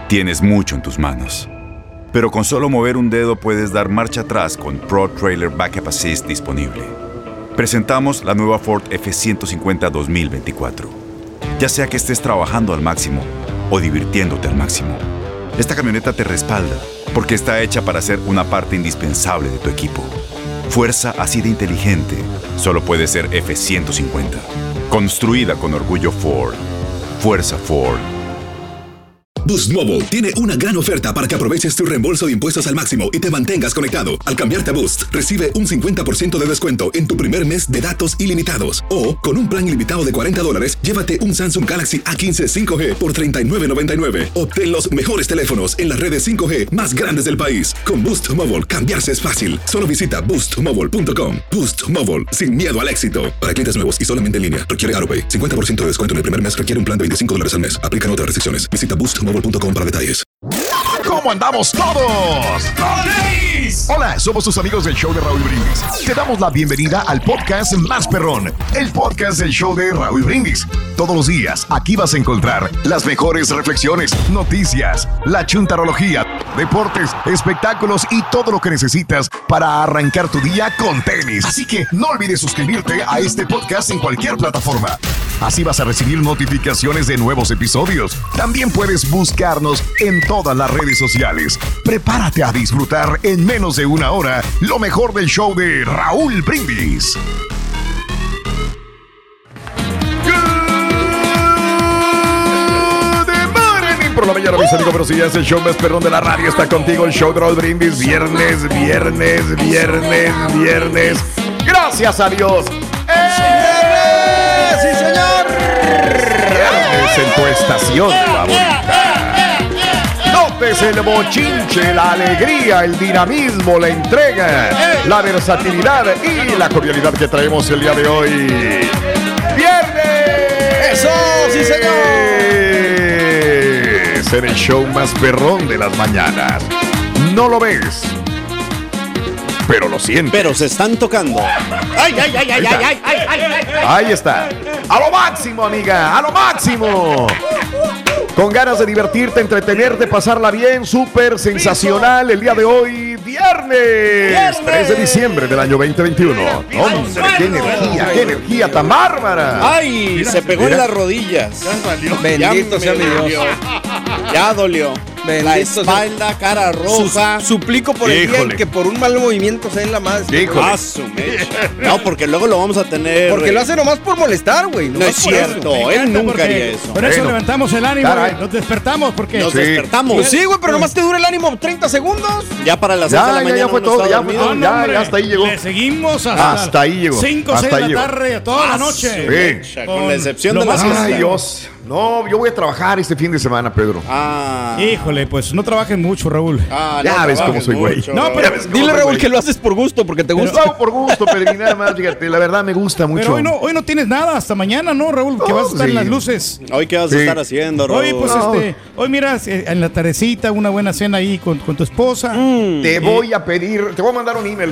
Tienes mucho en tus manos. Pero con solo mover un dedo puedes dar marcha atrás con Pro Trailer Backup Assist disponible. Presentamos la nueva Ford F-150 2024. Ya sea que estés trabajando al máximo o divirtiéndote al máximo, esta camioneta te respalda porque está hecha para ser una parte indispensable de tu equipo. Fuerza así de inteligente solo puede ser F-150. Construida con orgullo Ford. Fuerza Ford. Boost Mobile tiene una gran oferta para que aproveches tu reembolso de impuestos al máximo y te mantengas conectado. Al cambiarte a Boost, recibe un 50% de descuento en tu primer mes de datos ilimitados. O, con un plan ilimitado de $40, llévate un Samsung Galaxy A15 5G por $39.99. Obtén los mejores teléfonos en las redes 5G más grandes del país. Con Boost Mobile, cambiarse es fácil. Solo visita boostmobile.com. Boost Mobile, sin miedo al éxito. Para clientes nuevos y solamente en línea, requiere AutoPay. 50% de descuento en el primer mes requiere un plan de $25 al mes. Aplican otras restricciones. Visita boostmobile.com para detalles. ¿Cómo andamos todos? Hola, somos tus amigos del show de Raúl Brindis. Te damos la bienvenida al podcast más perrón, el podcast del show de Raúl Brindis. Todos los días aquí vas a encontrar las mejores reflexiones, noticias, la chuntarología, deportes, espectáculos y todo lo que necesitas para arrancar tu día con tenis. Así que no olvides suscribirte a este podcast en cualquier plataforma. Así vas a recibir notificaciones de nuevos episodios. También puedes buscarnos en todas las redes sociales. Prepárate a disfrutar en menos de una hora lo mejor del show de Raúl Brindis. Por la mañana, mis amigos, pero si ya es el show más perrón de la radio, está contigo el show de Raúl Brindis. Viernes. Gracias a Dios. ¡Sí, señor! Viernes en tu estación favorita. Notes el bochinche, la alegría, el dinamismo, la entrega, la versatilidad y la cordialidad que traemos el día de hoy. ¡Viernes! ¡Eso! ¡Sí, señor! En el show más perrón de las mañanas. No lo ves, pero lo sientes. Pero se están tocando. ¡Ay! Ahí está. A lo máximo, amiga, a lo máximo. Con ganas de divertirte, entretenerte, pasarla bien, súper sensacional el día de hoy, viernes 3 de diciembre del año 2021. Hombre, qué energía tan bárbara. ¡Ay! Se pegó en las rodillas. Bendito sea mi Dios. Ya dolió. Bendito la espalda, cara roja. Suplico por el día en que por un mal movimiento se den la madre. No, porque luego lo vamos a tener. Porque lo hace nomás por molestar, güey. No es cierto, él nunca haría eso. Por eso levantamos el ánimo, nos despertamos. Porque nos despertamos. Pues sí, güey, pero nomás te dura el ánimo 30 segundos. Ya para las 6 de la mañana. Ya fue todo, ya hasta ahí llegó. Le seguimos hasta ahí llegó. 5 o 6 de la tarde, toda la noche. Sí. Con la excepción de las 6. Ay, Dios. No, yo voy a trabajar este fin de semana, Pedro. Híjole, pues no trabajen mucho, Raúl. Ya ves cómo soy, güey. No, pero dile, Raúl, que lo haces por gusto, porque te gusta. Lo hago por gusto, Pedro, y nada más, fíjate, la verdad me gusta mucho. Pero hoy no tienes nada, hasta mañana, ¿no, Raúl? Que vas a estar en las luces. ¿Hoy qué vas a estar haciendo, Raúl? Hoy, pues, hoy mira, en la tardecita, una buena cena ahí con tu esposa. Te voy a pedir, te voy a mandar un email.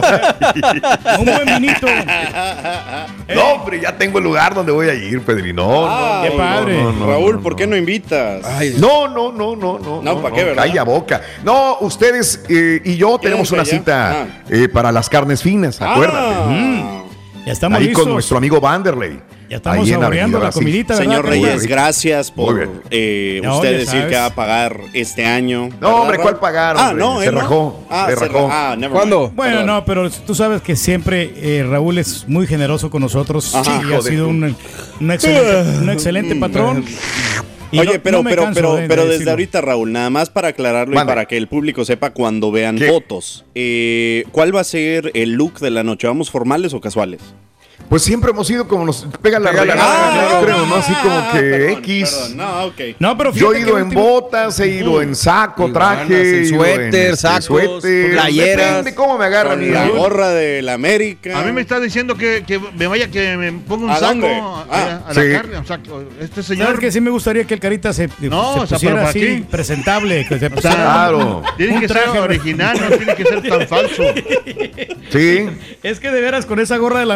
Un buen vinito. No, hombre, ya tengo el lugar donde voy a ir, Pedrino. Qué padre. Raúl, ¿por qué no invitas? No, ¿para qué, verdad? Calla boca. No, ustedes y yo tenemos una cita para las carnes finas, acuérdate. Ya estamos ahí listos. con nuestro amigo Vanderlei. Ya estamos saboreando la comidita, ¿verdad? Señor Reyes, gracias por usted decir que va a pagar este año. No, hombre, ¿cuál pagar? No, se rajó. Se rajó. ¿Cuándo? Bueno, no, pero tú sabes que siempre Raúl es muy generoso con nosotros. Y ha sido un excelente patrón. Oye, pero desde ahorita, Raúl, nada más para aclararlo y para que el público sepa cuando vean fotos. ¿Cuál va a ser el look de la noche? ¿Vamos formales o casuales? Pues siempre hemos ido como nos pega la gana, creo, ¿no? Así como que X. No, pero yo he ido en botas, he ido en saco, traje, suéter, sacos, playeras. Depende cómo me agarra mi la gorra de la América. A mí me está diciendo que me ponga un saco a la carne. O sea, este señor. ¿Sabes que sí me gustaría que el Carita se pusiera así presentable? Que se claro. Tiene que ser original, no tiene que ser tan falso. Sí. Es que de veras con esa gorra de la América que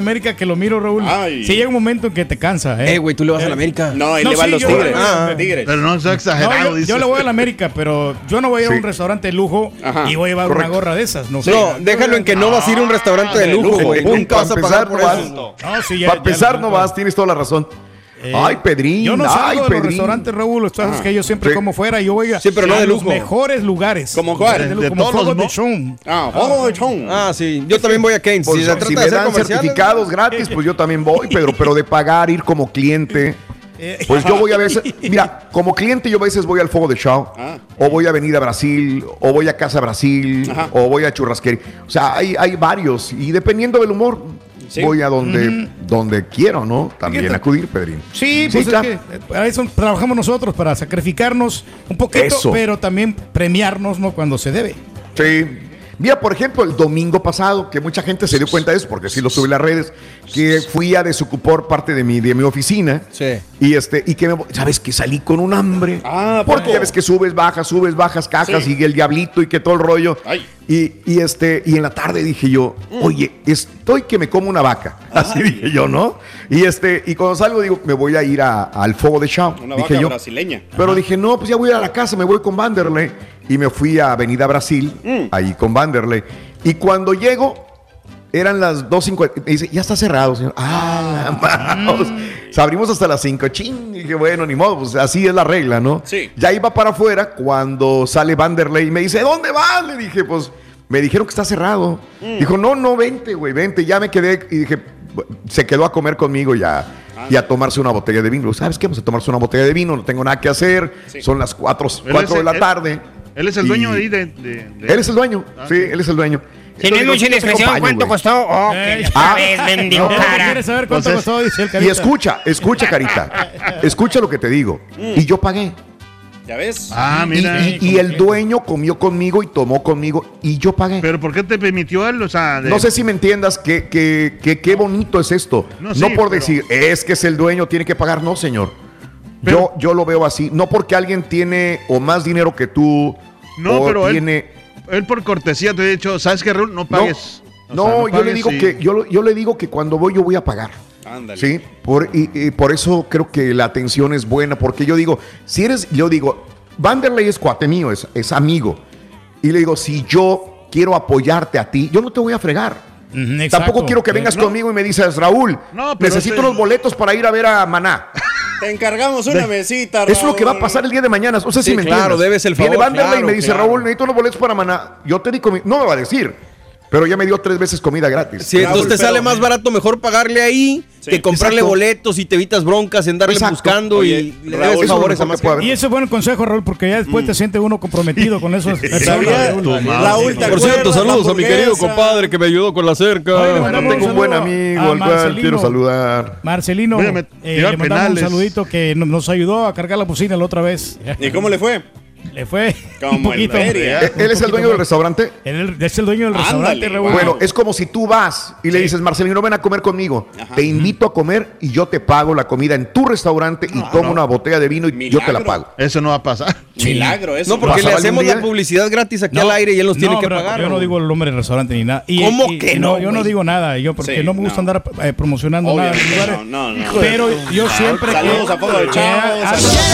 lo miro, Raúl, sí llega un momento en que te cansa. Güey, tú le vas a la América. No, él le va a los Tigres. Pero no es exagerado, dice. Yo le voy a la América, pero yo no voy a ir a un restaurante de lujo y voy a llevar una gorra de esas. No, déjalo en que no vas a ir a un restaurante de lujo, güey. Nunca vas a pagar por eso. Para empezar no vas, tienes toda la razón. Ay, Pedrín. Yo no salgo de los restaurantes, Raúl. Los sabes que yo siempre como fuera. Yo voy a los mejores lugares. ¿Como cuál? Como Fogo de Chón. Fogo de Chón. Sí. Yo también voy a Keynes. Si me dan certificados gratis, pues yo también voy. Pero de pagar, ir como cliente. Pues yo voy a veces, mira, como cliente yo a veces voy al Fogo de Chão, o voy a Avenida Brasil, o voy a Casa Brasil, o voy a Churrasquería. O sea, hay varios. Y dependiendo del humor, voy a donde quiero, ¿no? También acudir, Pedrín. Sí, pues es que para eso trabajamos nosotros, para sacrificarnos un poquito, pero también premiarnos, ¿no? Cuando se debe. Sí. Mira, por ejemplo, el domingo pasado, que mucha gente se dio cuenta de eso, porque sí lo subí en las redes, que fui a desocupar parte de mi oficina. Sí. Y que ¿sabes? Que salí con un hambre. Porque ya ves que subes, bajas, cajas, y el diablito y que todo el rollo. Ay. Y en la tarde dije yo, oye, estoy que me como una vaca. Así dije yo, ¿no? Y cuando salgo digo, me voy a ir al Fogo de Chão. Una vaca brasileña. Pero dije, no, pues ya voy a ir a la casa, me voy con Vanderlei. Y me fui a Avenida Brasil, ahí con Vanderlei. Y cuando llego, eran las 2:50. Me dice, ya está cerrado, señor. Vamos. O sea, abrimos hasta las 5. Ching. Y dije, bueno, ni modo, pues así es la regla, ¿no? Sí. Ya iba para afuera cuando sale Vanderlei y me dice, ¿dónde vas? Le dije, pues, me dijeron que está cerrado. Dijo, no, vente, güey, vente. Ya me quedé y dije, se quedó a comer conmigo ya. Y a tomarse una botella de vino. ¿Sabes qué? Vamos a tomarse una botella de vino, no tengo nada que hacer. Sí. Son las 4 de la tarde. Él es el dueño ahí de... Él es el dueño, él es el dueño. Si no es mucha indiscreción, ¿cuánto costó? Mendigo cara. ¿Quieres saber cuánto costó? Dice el Carita. Y escucha, Carita. Escucha lo que te digo. Y yo pagué. ¿Ya ves? Mira. Y el dueño comió conmigo y tomó conmigo y yo pagué. ¿Pero por qué te permitió él? O sea, no sé si me entiendas que qué bonito es esto. No por decir, es que es el dueño, tiene que pagar. No, señor. Pero, yo lo veo así. No porque alguien tiene o más dinero que tú. No, pero él por cortesía te he dicho, ¿sabes qué, Raúl? No pagues. No, yo le digo yo le digo que cuando voy yo voy a pagar. Ándale. Sí, por eso creo que la atención es buena, porque yo digo, Vanderlei es cuate mío, es amigo. Y le digo, si yo quiero apoyarte a ti, yo no te voy a fregar. Tampoco quiero que vengas conmigo y me dices, Raúl, necesito unos boletos para ir a ver a Maná. Te encargamos una mesita, Raúl. Eso es lo que va a pasar el día de mañana. No sé si me entiendes. Claro, debes el favor. Viene Vanderlei y me dice, Raúl, necesito unos boletos para Maná. Yo te di comida. No me va a decir, pero ya me dio 3 veces comida gratis. Sí, Raúl, entonces te sale más barato mejor pagarle ahí que comprarle boletos y te evitas broncas en darle buscando. Oye, y le debes favores a más gente. Y ese es buen consejo, Raúl, porque ya después te siente uno comprometido con esos personas. Raúl, por cierto, saludos a mi querido compadre que me ayudó con la cerca. Tengo un buen amigo al cual quiero saludar. Marcelino, le mandamos un saludito que nos ayudó a cargar la bocina la otra vez. ¿Y cómo le fue? Le fue como un poquito. ¿Él es el dueño del restaurante? Él es el dueño del restaurante, Raúl. Bueno, es como si tú vas y le dices, Marcelino, ven a comer conmigo. Te invito a comer y yo te pago la comida en tu restaurante y tomo una botella de vino y yo te la pago. Eso no va a pasar. Milagro, eso. No, porque le hacemos la publicidad gratis aquí al aire y él nos tiene que pagar. Yo no digo el nombre del restaurante ni nada. ¿Cómo que no? Yo no digo nada, porque no me gusta andar promocionando nada en lugares. No. Pero yo siempre saludos a Fogo de Chão.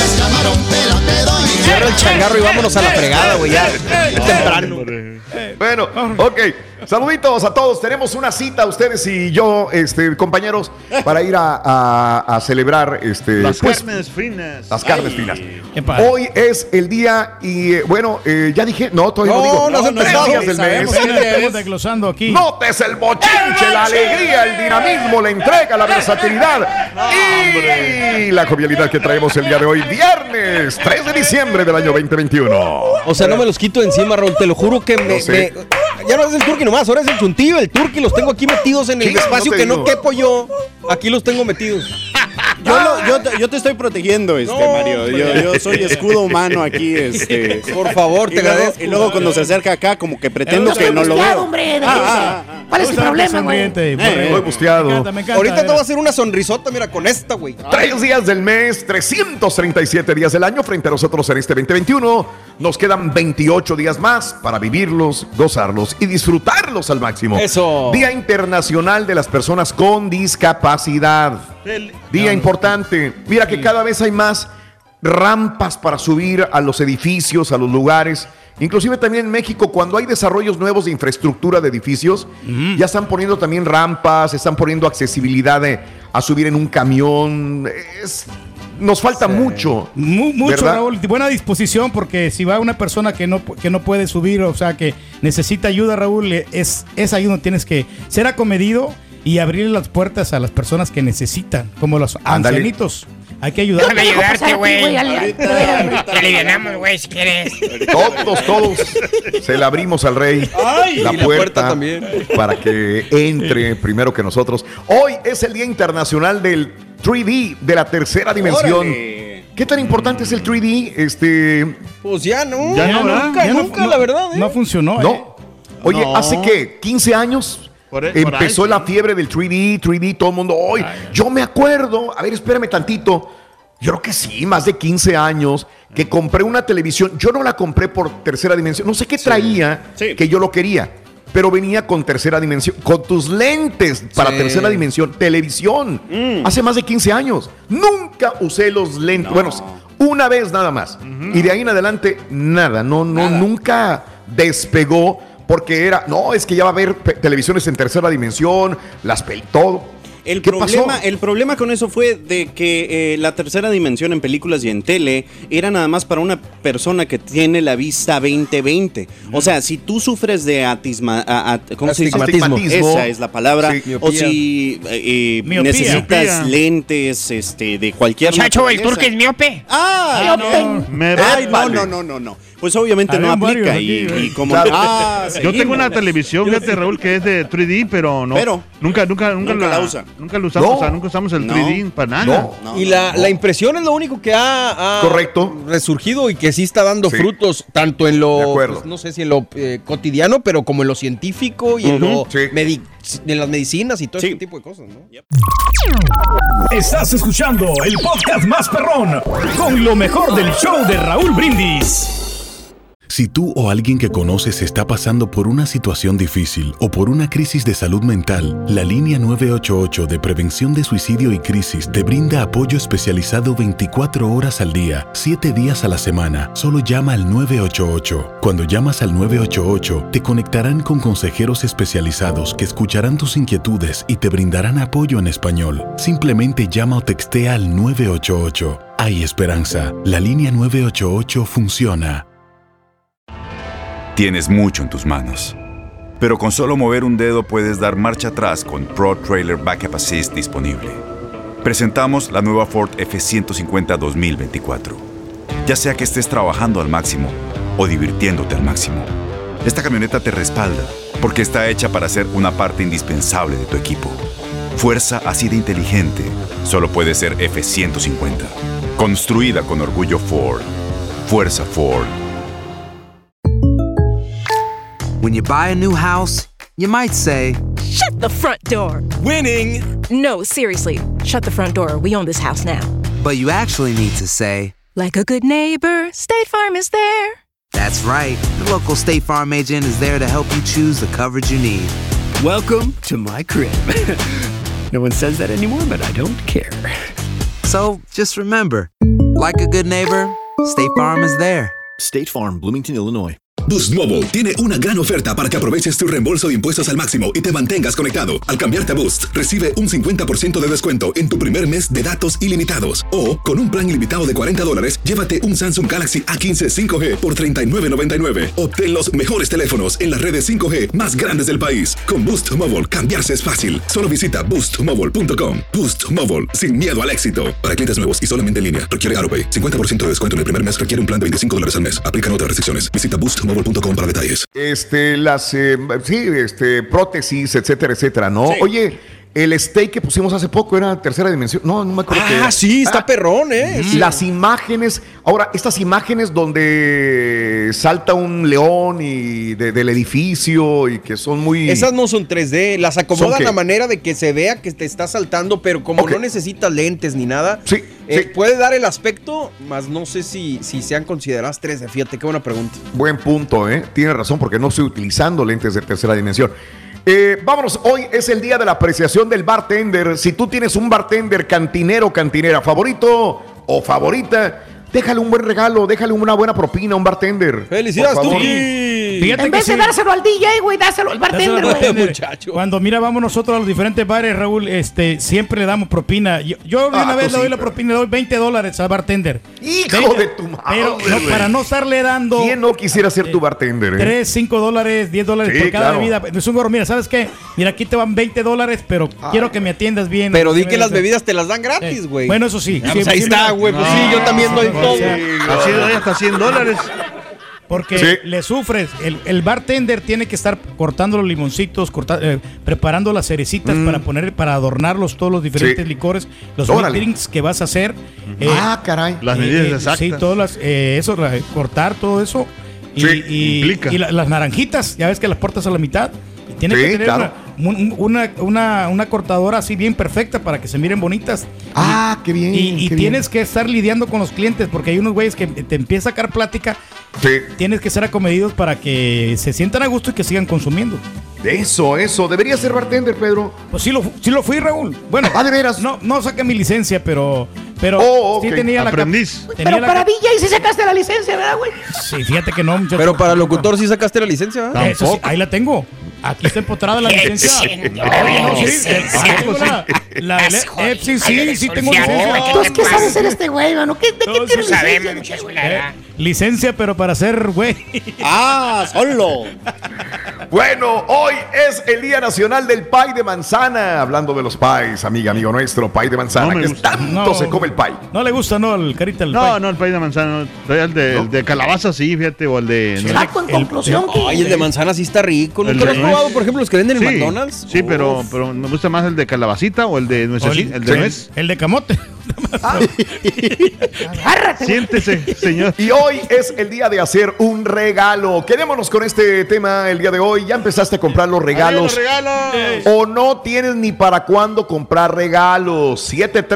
Cierra el changarro y vámonos a la fregada, güey, ya temprano. Bueno, ok. Saluditos a todos. Tenemos una cita, ustedes y yo, compañeros, para ir a celebrar las carnes finas. Las carnes finas. Hoy es el día y bueno, ya dije, no, todavía no digo. No, 3 días del mes. Estamos desglosando aquí. Notes el bochinche, la alegría, el dinamismo, la entrega, la versatilidad y la jovialidad que traemos el día de hoy, viernes 3 de diciembre del año 2021. O sea, no me los quito encima, Raúl, te lo juro que ya no es el Turqui nomás, ahora es el Chuntillo, el Turqui, los tengo aquí metidos en el espacio que no quepo yo. Aquí los tengo metidos. Yo te estoy protegiendo, Mario. Yo soy escudo humano aquí, Por favor, te agradezco. Y luego cuando se acerca acá, como que pretendo que no lo veo. Hombre, ¿Cuál es el problema, güey? Estoy busteado. Me encanta. Ahorita te voy a hacer una sonrisota, mira, con esta, güey. 3 días del mes, 337 días del año frente a nosotros en este 2021. Nos quedan 28 días más para vivirlos, gozarlos y disfrutarlos al máximo. Eso. Día Internacional de las Personas con Discapacidad. Día importante. Mira que cada vez hay más rampas para subir a los edificios, a los lugares. Inclusive también en México, cuando hay desarrollos nuevos de infraestructura de edificios, ya están poniendo también rampas, están poniendo accesibilidad a subir en un camión. Nos falta mucho. Mucho, Raúl. Buena disposición, porque si va una persona que no puede subir, o sea, que necesita ayuda, Raúl, es ahí donde tienes que ser acomedido y abrir las puertas a las personas que necesitan, como los ancianitos. Hay que ayudar. Déjame ayudarte, güey. Te alivianamos, güey, si quieres. Todos se la abrimos al rey. Ay, la puerta también. Para que entre primero que nosotros. Hoy es el Día Internacional del 3D, de la tercera dimensión. ¡Órale! ¿Qué tan importante es el 3D? Pues ya no. Nunca, la verdad. No funcionó. No. Oye, ¿hace qué? ¿15 años? Empezó la fiebre del 3D, todo el mundo. Hoy, yo me acuerdo, a ver, espérame tantito. Yo creo que sí, más de 15 años que compré una televisión. Yo no la compré por tercera dimensión. No sé qué traía que yo lo quería, pero venía con tercera dimensión, con tus lentes para tercera dimensión, televisión. Hace más de 15 años. Nunca usé los lentes. No. Bueno, una vez nada más. Y de ahí en adelante, nada. Nunca despegó. Porque es que ya va a haber televisiones en tercera dimensión, todo. El problema con eso fue de que la tercera dimensión en películas y en tele era nada más para una persona que tiene la vista 20/20. O sea, si tú sufres de astigmatismo, esa es la palabra, o si necesitas lentes de cualquier muchacho, el turco es miope. No. Pues obviamente no aplica y como yo tengo una televisión, fíjate, Raúl, que es de 3D, pero nunca la usa. Nunca lo usamos, nunca usamos el 3D para nada. Y la impresión es lo único que ha resurgido y que sí está dando frutos, tanto en lo, pues, no sé si en lo cotidiano, pero como en lo científico y en las medicinas y todo ese tipo de cosas, ¿no? Estás escuchando el podcast más perrón con lo mejor del show de Raúl Brindis. Si tú o alguien que conoces está pasando por una situación difícil o por una crisis de salud mental, la línea 988 de prevención de suicidio y crisis te brinda apoyo especializado 24 horas al día, 7 días a la semana. Solo llama al 988. Cuando llamas al 988, te conectarán con consejeros especializados que escucharán tus inquietudes y te brindarán apoyo en español. Simplemente llama o textea al 988. Hay esperanza. La línea 988 funciona. Tienes mucho en tus manos, pero con solo mover un dedo puedes dar marcha atrás con Pro Trailer Backup Assist disponible. Presentamos la nueva Ford F-150 2024. Ya sea que estés trabajando al máximo o divirtiéndote al máximo, esta camioneta te respalda porque está hecha para ser una parte indispensable de tu equipo. Fuerza así de inteligente solo puede ser F-150. Construida con orgullo Ford. Fuerza Ford. When you buy a new house, you might say, "Shut the front door." Winning! No, seriously. Shut the front door. We own this house now. But you actually need to say, like a good neighbor, State Farm is there. That's right. The local State Farm agent is there to help you choose the coverage you need. Welcome to my crib. No one says that anymore, but I don't care. So, just remember, like a good neighbor, State Farm is there. State Farm, Bloomington, Illinois. Boost Mobile tiene una gran oferta para que aproveches tu reembolso de impuestos al máximo y te mantengas conectado. Al cambiarte a Boost, recibe un 50% de descuento en tu primer mes de datos ilimitados. O, con un plan ilimitado de $40, llévate un Samsung Galaxy A15 5G por $39.99. Obtén los mejores teléfonos en las redes 5G más grandes del país. Con Boost Mobile, cambiarse es fácil. Solo visita boostmobile.com. Boost Mobile, sin miedo al éxito. Para clientes nuevos y solamente en línea, requiere AutoPay. 50% de descuento en el primer mes requiere un plan de $25 al mes. Aplican otras restricciones. Visita boostmobile.com para detalles. Prótesis, etcétera, etcétera, ¿no? Sí. Oye, El steak que pusimos hace poco era tercera dimensión. No me acuerdo qué era. Sí, está perrón, Sí. Las imágenes. Ahora, estas imágenes donde salta un león y del edificio y que son muy... Esas no son 3D. Las acomodan a manera de que se vea que te está saltando, pero como no necesitas lentes ni nada, puede dar el aspecto, más no sé si sean consideradas 3D. Fíjate, qué buena pregunta. Buen punto, ¿eh? Tiene razón, porque no estoy utilizando lentes de tercera dimensión. Vámonos, hoy es el día de la apreciación del bartender. Si tú tienes un bartender, cantinero, cantinera favorito o favorita, déjale un buen regalo, déjale una buena propina a un bartender. ¡Felicidades, Turki! En vez de dárselo al DJ, güey, dáselo al bartender, güey. Cuando vamos nosotros a los diferentes bares, Raúl, siempre le damos propina. Yo una vez le doy la propina, le doy $20 al bartender. ¡Hijo de tu madre! Pero para no estarle dando... ¿Quién no quisiera ser tu bartender? $3, $5, $10 por cada bebida. Es un gorro, mira, ¿sabes qué? Mira, aquí te van $20, pero quiero que me atiendas bien. Pero di que las bebidas te las dan gratis, güey. Bueno, eso sí. Pues ahí está, güey. Pues sí, yo también doy todo. Así doy hasta $100. Porque le sufres. El bartender tiene que estar cortando los limoncitos, preparando las cerecitas para adornarlos, todos los diferentes licores, los drinks que vas a hacer. Caray. Las medidas exactas. Sí, todas cortar todo eso. Y las naranjitas, ya ves que las cortas a la mitad. Tiene que tener una cortadora así bien perfecta para que se miren bonitas. Qué bien. Y tienes que estar lidiando con los clientes, porque hay unos güeyes que te empiezan a sacar plática. Tienes que ser acomedidos para que se sientan a gusto y que sigan consumiendo. Eso. Debería ser bartender, Pedro. Pues sí lo fui, Raúl. Bueno, de veras. No saqué mi licencia, pero sí tenía Aprendiz. Pero para DJ sí sacaste la licencia, ¿verdad, güey? Sí, fíjate que no, muchacho. Pero para locutor sí sacaste la licencia, ¿verdad? Eso sí, ahí la tengo. Aquí está empotrada la licencia. Sí, tengo licencia. Entonces, ¿qué sabe ser este güey, mano? ¿De qué tienes licencia? Licencia, pero para ser güey. Solo. Bueno, hoy es el Día Nacional del Pay de Manzana. Hablando de los pies, amigo nuestro, pay de manzana. Que tanto se come el pay. No le gusta, ¿no? El carita del pay. No, el pay de manzana. El de calabaza sí, fíjate, o el de... En conclusión, Ay, el de manzana sí está rico. ¿Nunca lo has probado, por ejemplo, los que venden en McDonald's? Sí, pero me gusta más el de calabacita o el de nuez. El de camote. Siéntese, señor. Y hoy es el día de hacer un regalo. Quedémonos con este tema el día de hoy. ¿Ya empezaste a comprar los regalos? ¿O no tienes ni para cuándo comprar regalos?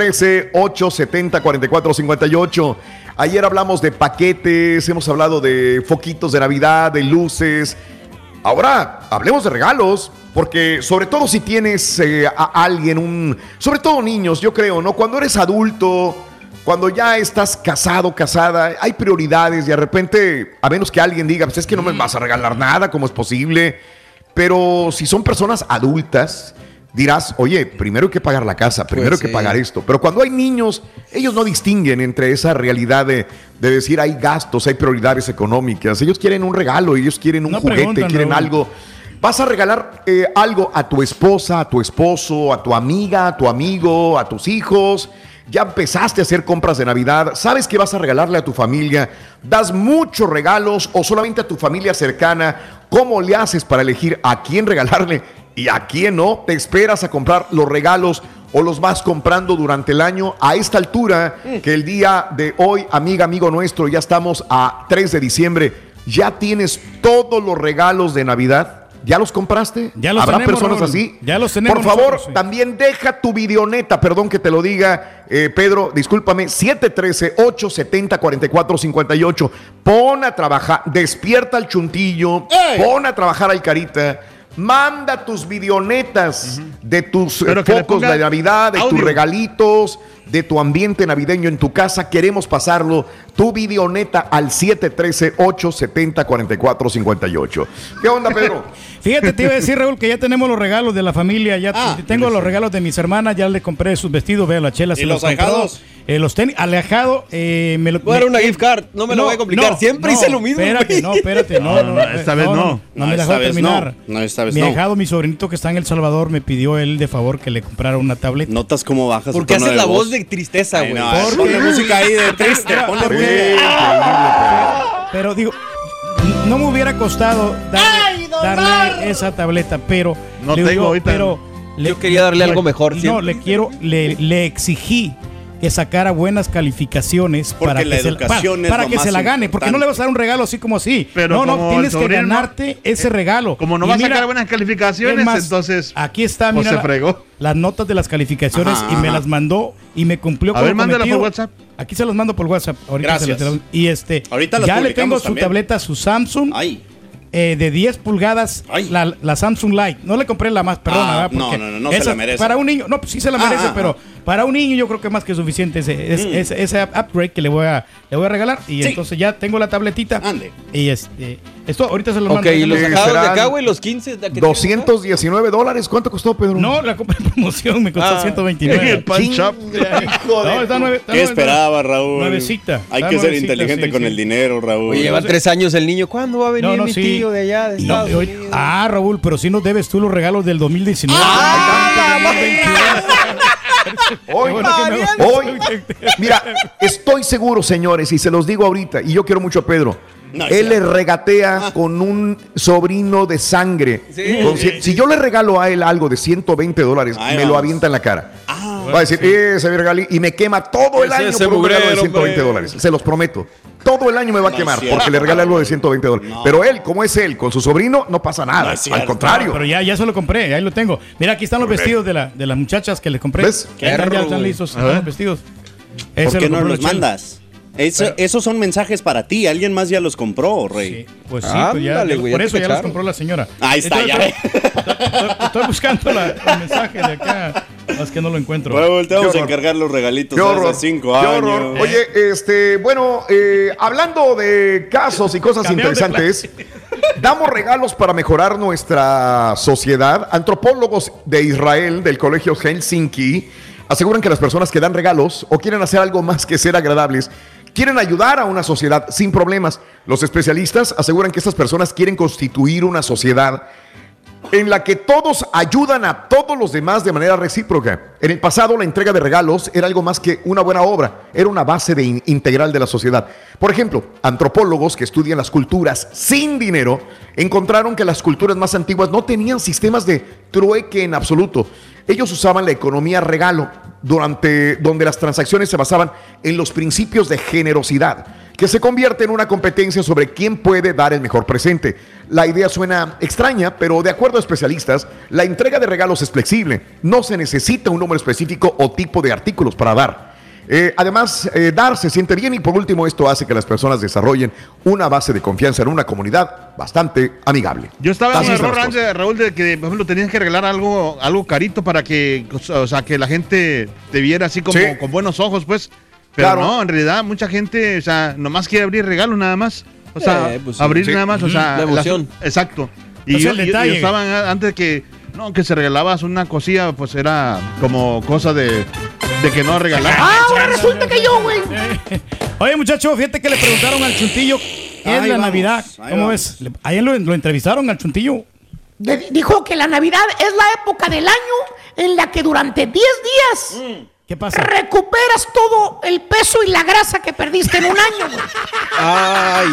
713-870-4458. Ayer hablamos de paquetes, hemos hablado de foquitos de Navidad, de luces. Ahora hablemos de regalos, porque sobre todo si tienes a alguien, sobre todo niños, yo creo, ¿no? Cuando eres adulto, cuando ya estás casado, casada, hay prioridades y de repente, a menos que alguien diga, pues es que no me vas a regalar nada, ¿cómo es posible? Pero si son personas adultas, dirás, oye, primero hay que pagar la casa, primero hay que pagar esto. Pero cuando hay niños, ellos no distinguen entre esa realidad de decir hay gastos, hay prioridades económicas. Ellos quieren un regalo, ellos quieren un juguete, quieren algo. Vas a regalar algo a tu esposa, a tu esposo, a tu amiga, a tu amigo, a tus hijos. Ya empezaste a hacer compras de Navidad. ¿Sabes qué vas a regalarle a tu familia? ¿Das muchos regalos o solamente a tu familia cercana? ¿Cómo le haces para elegir a quién regalarle y a quién no? ¿Te esperas a comprar los regalos o los vas comprando durante el año? A esta altura, que el día de hoy, amigo nuestro, ya estamos a 3 de diciembre, ¿ya tienes todos los regalos de Navidad? ¿Ya los compraste? Ya los ¿Habrá tenemos, personas Raúl. así? Ya los tenemos. Por favor, nosotros, sí. También deja tu videoneta, perdón que te lo diga, Pedro, discúlpame, 713-870-4458. Pon a trabajar, despierta al Chuntillo, pon a trabajar al Carita. Manda tus videonetas de tus focos de Navidad, de tus regalitos, de tu ambiente navideño en tu casa. Queremos pasarlo, tu videoneta, al 713-870-4458. ¿Qué onda, Pedro? Fíjate, te iba a decir, Raúl, que ya tenemos los regalos de la familia. Ya tengo los regalos de mis hermanas. Ya le compré sus vestidos. Veo la chela. ¿Y los alejados? Los tenis. Alejado. Voy a dar una gift card. No me lo voy a complicar. Siempre hice lo mismo. Espérate. No. Esta vez no. No me dejó terminar. No, esta vez mi no. ahijado, mi sobrinito que está en El Salvador, me pidió él de favor que le comprara una tablet. Notas cómo bajas. ¿Por qué haces la voz de tristeza, güey? Ponle música ahí de triste. Pero digo, no me hubiera costado darle esa tableta, pero no tengo ahorita. Yo quería darle algo mejor. No, le exigí que sacara buenas calificaciones para que se la gane, porque no le vas a dar un regalo así como así. Pero no, tienes que ganarte ese regalo. Como no va a sacar buenas calificaciones, entonces aquí está, mira, se fregó las notas de las calificaciones y me las mandó y me cumplió con lo prometido. A ver, mándala por WhatsApp. Aquí se los mando por WhatsApp. Ahorita gracias. Y ahorita ya le tengo su tableta, su Samsung. De 10 pulgadas, la Samsung Lite. No le compré la más, perdona, ¿verdad? No se la merece. Para un niño, no, pues sí se la merece, pero para un niño yo creo que más que suficiente ese upgrade que le voy a regalar. Y entonces ya tengo la tabletita. Ande. Y esto ahorita se lo mando. Ok, ¿y los sacados de acá, güey? Los 15. $219. ¿Cuánto costó, Pedro? No, la compré en promoción, me costó $129. El punch shop. ¿Qué esperaba, Raúl? Nuevecita. Hay que ser inteligente con el dinero, Raúl. Oye, lleva 3 años el niño. ¿Cuándo va a venir mi tío de allá, de Estados Unidos? Raúl, pero si nos debes tú los regalos del 2019. Hoy, mira, estoy seguro, señores, y se los digo ahorita, y yo quiero mucho a Pedro. Él le regatea con un sobrino de sangre. Si yo le regalo a él algo de $120, me lo avienta en la cara. Va a decir, ese regalí, y me quema todo el año por un regalo de $120. Se los prometo. Todo el año me va a quemar porque le regalé algo de $120. Pero él, como es él, con su sobrino, no pasa nada. Al contrario. Pero ya se lo compré, ahí lo tengo. Mira, aquí están los vestidos de las muchachas que les compré. ¿Ves? Ya están listos, los vestidos. ¿Por qué no los mandas? Esos son mensajes para ti. Alguien más ya los compró, Rey. Sí, pues sí, por eso ya los compró la señora. Ahí está, entonces, estoy buscando el mensaje de acá. Es que no lo encuentro. Bueno, te vamos a encargar los regalitos hace 5 años. Oye, hablando de casos y cosas interesantes, damos regalos para mejorar nuestra sociedad. Antropólogos de Israel, del Colegio Helsinki, aseguran que las personas que dan regalos o quieren hacer algo más que ser agradables, quieren ayudar a una sociedad sin problemas. Los especialistas aseguran que estas personas quieren constituir una sociedad en la que todos ayudan a todos los demás de manera recíproca. En el pasado, la entrega de regalos era algo más que una buena obra, era una base integral de la sociedad. Por ejemplo, antropólogos que estudian las culturas sin dinero encontraron que las culturas más antiguas no tenían sistemas de trueque en absoluto. Ellos usaban la economía regalo, donde las transacciones se basaban en los principios de generosidad, que se convierte en una competencia sobre quién puede dar el mejor presente. La idea suena extraña, pero de acuerdo a especialistas, la entrega de regalos es flexible. No se necesita un número específico o tipo de artículos para dar. Además, dar se siente bien y por último esto hace que las personas desarrollen una base de confianza en una comunidad bastante amigable. Yo estaba en un error antes, Raúl, de que por ejemplo tenías que regalar algo carito para que, o sea, que la gente te viera así como con buenos ojos, pues. Pero no, en realidad mucha gente, o sea, nomás quiere abrir regalos nada más. O sea, pues abrir nada más, o sea, la emoción. Exacto. Y yo estaba antes que se regalabas una cosilla, pues era como cosa de que no regalar. Ahora resulta que yo, güey. Oye, muchacho, fíjate que le preguntaron al Chuntillo qué es la Navidad. ¿Cómo ves? Ahí lo entrevistaron al Chuntillo. Dijo que la Navidad es la época del año en la que durante 10 días ¿qué pasa? Recuperas todo el peso y la grasa que perdiste en un año, güey. Ay.